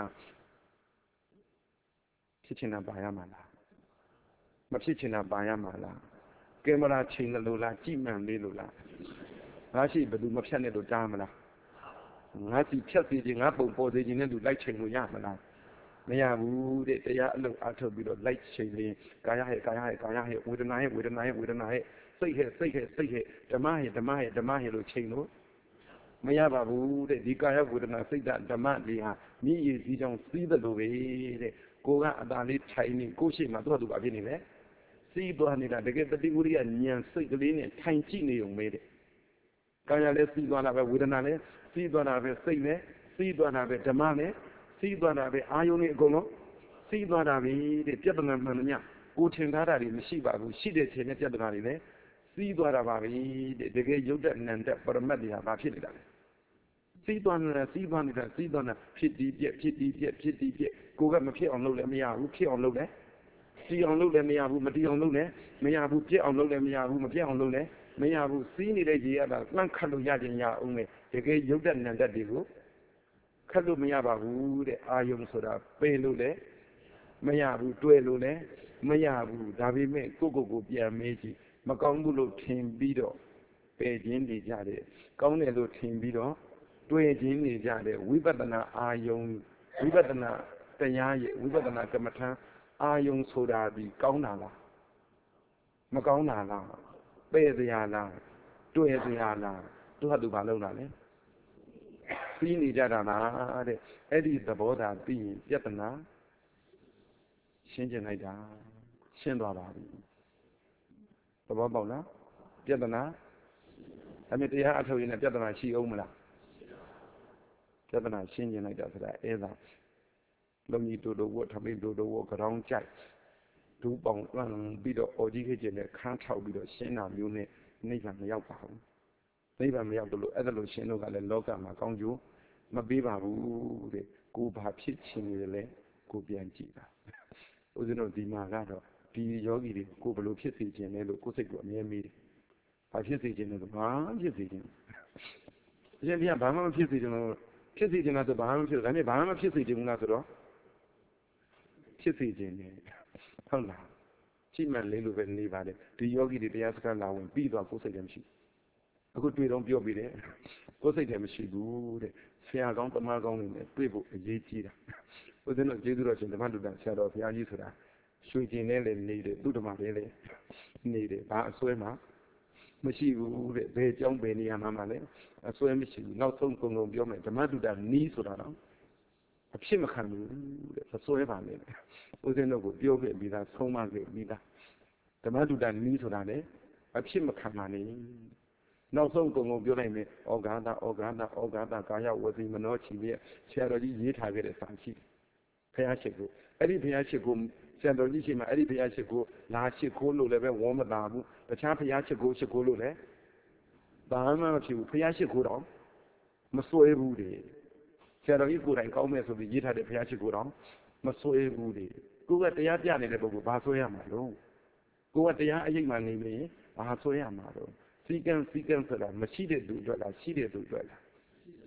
ဖြစ်ချင်တာပါရမှာလားမဖြစ်ချင်တာပါရမှာလားကင်မရာချိန်လို့လားကြည့်မှန်လေးလို့လားငါရှိဘယ်သူမဖြတ်နဲ့လို့တားမလားငါစီဖြတ်စီခြင်းငါပုံပေါ်စေခြင်းနဲ့သူလိုက်ချိန်လို့ရမလားမရဘူးတဲ့တရားအလုပ်အားထုတ်ပြီးတော့လိုက်ချိန်ရင်ကာယဟဲ့ကာယဟဲ့ကာယဟဲ့ဝေဒနာဟဲ့ဝေဒနာဟဲ့ဝေဒနာဟဲ့စိတ်ဟဲ့စိတ်ဟဲ့စိတ်ဟဲ့ဓမ္မဟဲ့ဓမ္မဟဲ့ဓမ္မဟဲ့လို့ချိန်လို့မရပါဘူးတဲ့ဒီကာယဝေဒနာစိတ်ဓမ္မတွေဟာမြည်ရည်စည်းကြောင်းစီးတယ်လို့ပဲတဲ့ကိုကအသာလေးထိုင်နေကိုရှိမှသူ့ဟာသူပါဖြစ်နေတယ်စီးသွားနေတာတကယ်တတိဝိရိယဉာဏ်စိတ်ကလေးနဲ့ထိုင်ကြည့်နေုံပဲတဲ့ကာယလည်းစီးသွားတာပဲဝေဒနာလည်းစီးသွားတာပဲစိတ်လည်းစီးသွားတာပဲဓမ္မလည်းစီးသွားတာပဲအာယုန်တွေအကုန်လုံးစီးသွားတာပဲတဲ့ပြဿနာမှန်မှန်ကိုထင်ထားတာတွေမရှိပါဘူးရှိတဲ့ချိန်နဲ့ပြဿနာတွေလည်းစီးသွားတာပါပဲတဲ့တကယ်ရုပ်တဏ္ဍတ်ပရမတ်တွေဟာဘာဖြစ်နေတာလဲစီးသွားနေတာစီးသွားနေတာစီးသွားတာဖြစ်ဒီပြက်ဖြစ်ဒီပြက်ဖြစ်ဒီပြက်ကိုကမဖြစ်အောင်လုပ်လည်းမရဘူးဖြစ်အောင်လုပ်လည်းစီအောင်လုပ်လည်းမရဘူးမတီးအောင်လုပ်လည်းမရဘူးပြက်အောင်လုပ်လည်းမရဘူးမပြက်အောင်လုပ်လည်းမရဘူးစီးနေတဲ့ရေရတာလှမ်းခတ်လို့ရခြင်းရအောင်လေတကယ်ရုပ်တဏ္ဍတ်တွေကိုခတ်လို့မရပါဘူးတဲ့အာယုံဆိုတာပယ်လို့လည်းမရဘူးတွဲလို့လည်းမရဘူးဒါပေမဲ့ကိုယ့်ကိုယ်ကိုပြန်မေးကြည့်မကောင်းဘူးလို့ထင်ပြီးတော့ပယ်ခြင်းနေကြတယ်ကောင်းတယ်လို့ထင်ပြီးတော့တွဲခြင်းနေကြတယ်ဝိပဿနာအာယုံဝိပဿနာတရားရဲ့ဝိပဿနာကမ္မထာအာယုံဆိုတာဒီကောင်းတာလားမကောင်းတာလားပယ်စရာလားတွဲစရာလားသူဟာသူဘာလုပ်တာလဲပြီးနေကြတာလားတဲ့အဲ့ဒီသဘောသာပြီးရင်ပြဿနာရှင်းကျင်လိုက်တာရှင်းသွားပါပြီသဘောပေါက်လားပြဿနာအမေတရားအထုတ်ရင်လည်းပြဿနာရှိအောင်မလားပြဿနာရှင်းကျင်လိုက်တာဆိုတာအဲ့ဒါလုံကြီးတူတူဝတ်ထမင်းတူတူဝတ်ကြောင်းကြိုက်ဒူးပေါင်လန့်ပြီးတော့အော်ကြီးခေကျင်နဲ့ခန်းထောက်ပြီးတော့ရှင်းတာမျိုးနဲ့နိဗ္ဗာန်မရောက်ပါဘူးနိဗ္ဗာန်မရောက်လို့အဲ့ဒါလို့ရှင်းလို့ကလည်းလောကမှာကောင်းကျိုးမပေးပါဘူးတဲ့ကိုဘာဖြစ်ချင်နေတယ်လဲကိုပြန်ကြည့်တာဦးဇင်းတို့ဒီမှာကတော့ဒီယောဂီတွေကိုဘယ်လိုဖြစ်စေခြင်းလဲလို့ကိုယ်စိတ်ကအမြဲမေးတယ်ဘာဖြစ်စေခြင်းလဲဆိုဘာဖြစ်စေခြင်းအရှင်ဘုရားဘာမှမဖြစ်စေခြင်းလို့ဖြစ်စေခြင်းလားဆိုဘာမှမဖြစ်ဘူးဒါနဲ့ဘာမှမဖြစ်စေခြင်းဘူးလားဆိုတော့ဖြစ်စေခြင်းနဲ့ဟုတ်လားရှိမှန်လေးလိုပဲနေပါတယ်ဒီယောဂီတွေတရားစခန်းလာဝင်ပြီးတော့ကိုယ်စိတ်လည်းမရှိအခုတွေ့တော့ပြောပြီးတယ်ကိုယ်စိတ်လည်းမရှိဘူးတဲ့ဆရာကောင်းတမန်ကောင်းတွေနဲ့တွေ့ဖို့အရေးကြီးတာဦးဇင်းတို့ကျေးဇူးတော်ရှင်ဓမ္မတုတ္တဆရာတော်ဘုရားကြီးဆိုတာရွှေကျင်နဲ့လည်းနေတယ်သူ့ဓမ္မလည်းလည်းနေတယ်ဘာအစွဲမှမရှိဘူးတဲ့ဘယ်ကြောင်းဘယ်နေရာမှာမှလည်းအစွဲမရှိဘူးနောက်ဆုံးကုံကုံပြောမယ်ဓမ္မတုတ္တနီးဆိုတာတော့အဖြစ်မခံဘူးတဲ့အစွဲပါလေဦးဇင်းတို့ကိုပြောခဲ့ပြီးသားဆုံးမခဲ့ပြီးသားဓမ္မတုတ္တနီးဆိုတာလည်းအဖြစ်မခံပါနဲ့နောက်ဆုံးကုံကုံပြောလိုက်မယ်ဩဃာတဩဃာတဩဃာတကာယဝစီမနောချီရဲ့ဆရာတော်ကြီးရေးထားခဲ့တဲ့စာရှိဘုရားရှိခိုးအဲ့ဒီဘုရားရှိခိုးဆရာတော်ကြီးရှိမှအဲ့ဒီဘုရားရှိခိုးလာရှိခိုးလို့လည်းပဲဝေါမသာဘူးတခြားဘုရားရှိခိုးရှိခိုးလို့လည်းဘာမှမဖြစ်ဘူးဘုရားရှိခိုးတော့မစွဲဘူးတဲ့ဆရာတော်ကြီးကိုယ်တိုင်ကောင်းမဲ့ဆိုပြီးရေးထားတဲ့ဘုရားရှိခိုးတော့မစွဲဘူးတဲ့ကိုကတရားပြနေတဲ့ပုဂ္ဂိုလ်ဘာစွဲရမှာလို့ကိုကတရားအရေးမှနေပြီဘာစွဲရမှာလို့စီကံစီကံဆိုတာမရှိတဲ့သူအတွက်လားရှိတဲ့သူအတွက်လား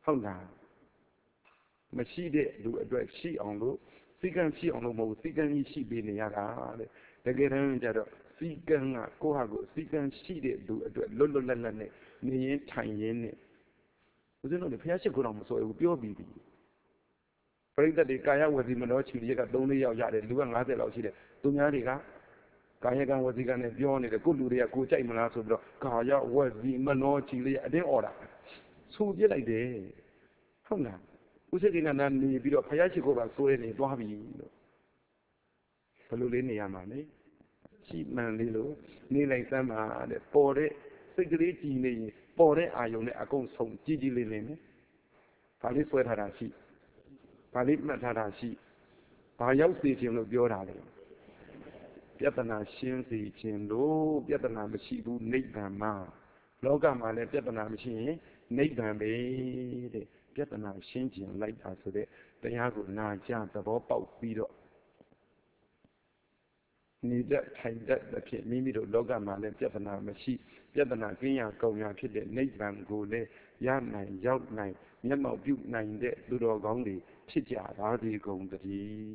ဟုတ်လားမရှိတဲ့လူအတွက်ရှိအောင်လို့စိတ်ကံရှိအောင်လို့မဟုတ်စိတ်ကံကြီးရှိပေးနေရတာတဲ့တကယ်တမ်းကျတော့စိတ်ကံကကိုယ့်ဟာကိုယ်စိတ်ကံရှိတဲ့လူအတွက်လွတ်လွတ်လပ်လပ်နဲ့နေရင်ထိုင်ရင်းနဲ့ဦးဇင်းတို့လည်းဘုရားရှိခိုးတော်မစိုးဘူးပြောပြီးပြီပရိသတ်တွေကာယဝစီမနောချီရက်ကသုံးလေးယောက်ရတယ်လူကငါးဆယ်လောက်ရှိတယ်သူများတွေကကာယကံဝစီကံနဲ့ပြောနေတယ်ကိုလူတွေကကိုကြိုက်မလားဆိုပြီးတော့ကာယဝစီမနောချီလေးအတင်းអော်တာဆိုပြစ်လိုက်တယ်ဟုတ်လားဥစ္စေကိဏနာနေပြီးတော့ဘုရားရှိခိုးပါစိုးရနေသွားပြီလို့ဘယ်လိုလေးနေရမှာလဲရှိမှန်လေးလို့နေလိုက်စမ်းပါတဲ့ပေါ်တဲ့စိတ်ကလေးကြည်နေရင်ပေါ်တဲ့အာယုံနဲ့အကုန်ဆုံးကြည်ကြည်လေးလေးနဲ့ဘာလေးဆွဲထားတာရှိဘာလေးမှတ်ထားတာရှိဘာရောက်စေခြင်းလို့ပြောတာလဲပြဿနာရှင်းစေခြင်းလို့ပြဿနာမရှိဘူးနိဗ္ဗာန်မှာလောကမှာလည်းပြဿနာမရှိရင်နိဗ္ဗာန်ပဲတဲ့ပြဿနာရှင်းခြင်းလိုက်တာဆိုတဲ့တရားကိုနာကြသဘောပေါက်ပြီးတော့နေတဲ့ထိုင်တဲ့ဖြစ်မိမိတို့လောကမှာလည်းပြဿနာမရှိပြဿနာကင်းရကုန်ရဖြစ်တဲ့နိဗ္ဗာန်ကိုလည်းရနိုင်ရောက်နိုင်မျက်မှောက်ပြုနိုင်တဲ့သူတော်ကောင်းတွေဖြစ်ကြပါစေကုန်သတည်း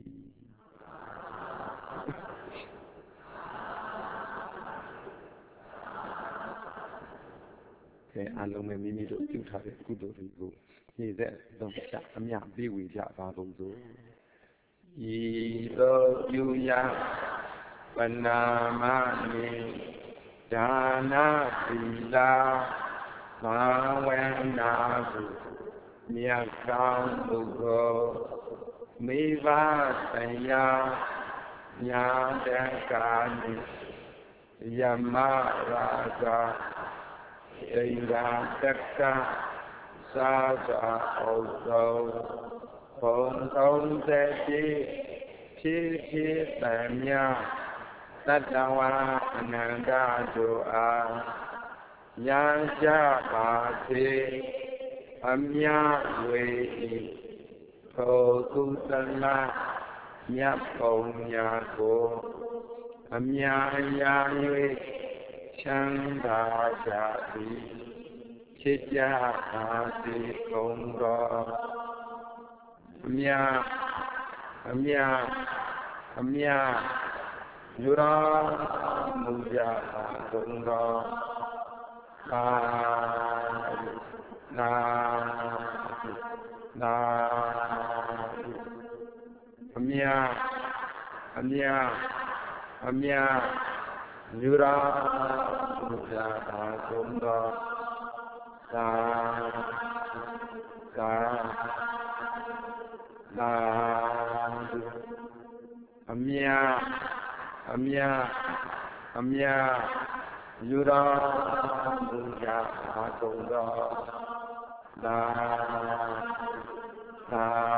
ကဲအလုံးမဲ့မိမိတို့ပြုထားတဲ့ကုသိုလ်တွေကိုညီသက်သုံးချအမြပေးဝေကြပါကုန်စို့ဤသို့ပြုရပနာမနိဒါနာသီလဘာဝနာဟုမြတ်ကောင်းပုဂ္ဂိုလ်မိဘတရားညာတကာနိယမရာဇာဣန္ဒာတက္ကသာသာဩဇောဘုံသုံးသက်ဖြစ်ဖြစ်တည်းမြတ်တတဝါအနန္တတို့အားဉာဏ်ကြပါစေအမြဝေသောကုသလမြတ်ပုံညာကိုအမြရာ၍ချမ်းသာကြသည်ဖြစ်ကြပါစေကုန်တော်အမြအမြအမြယူတော်မူကြပါကုန်တော်သာသာသာအမြအမြအမြယူတော်မူကြပါကုန်တော်သာသာသာအမြအမြအမြယူတော်မူကြပါကုန်တော်သာသာ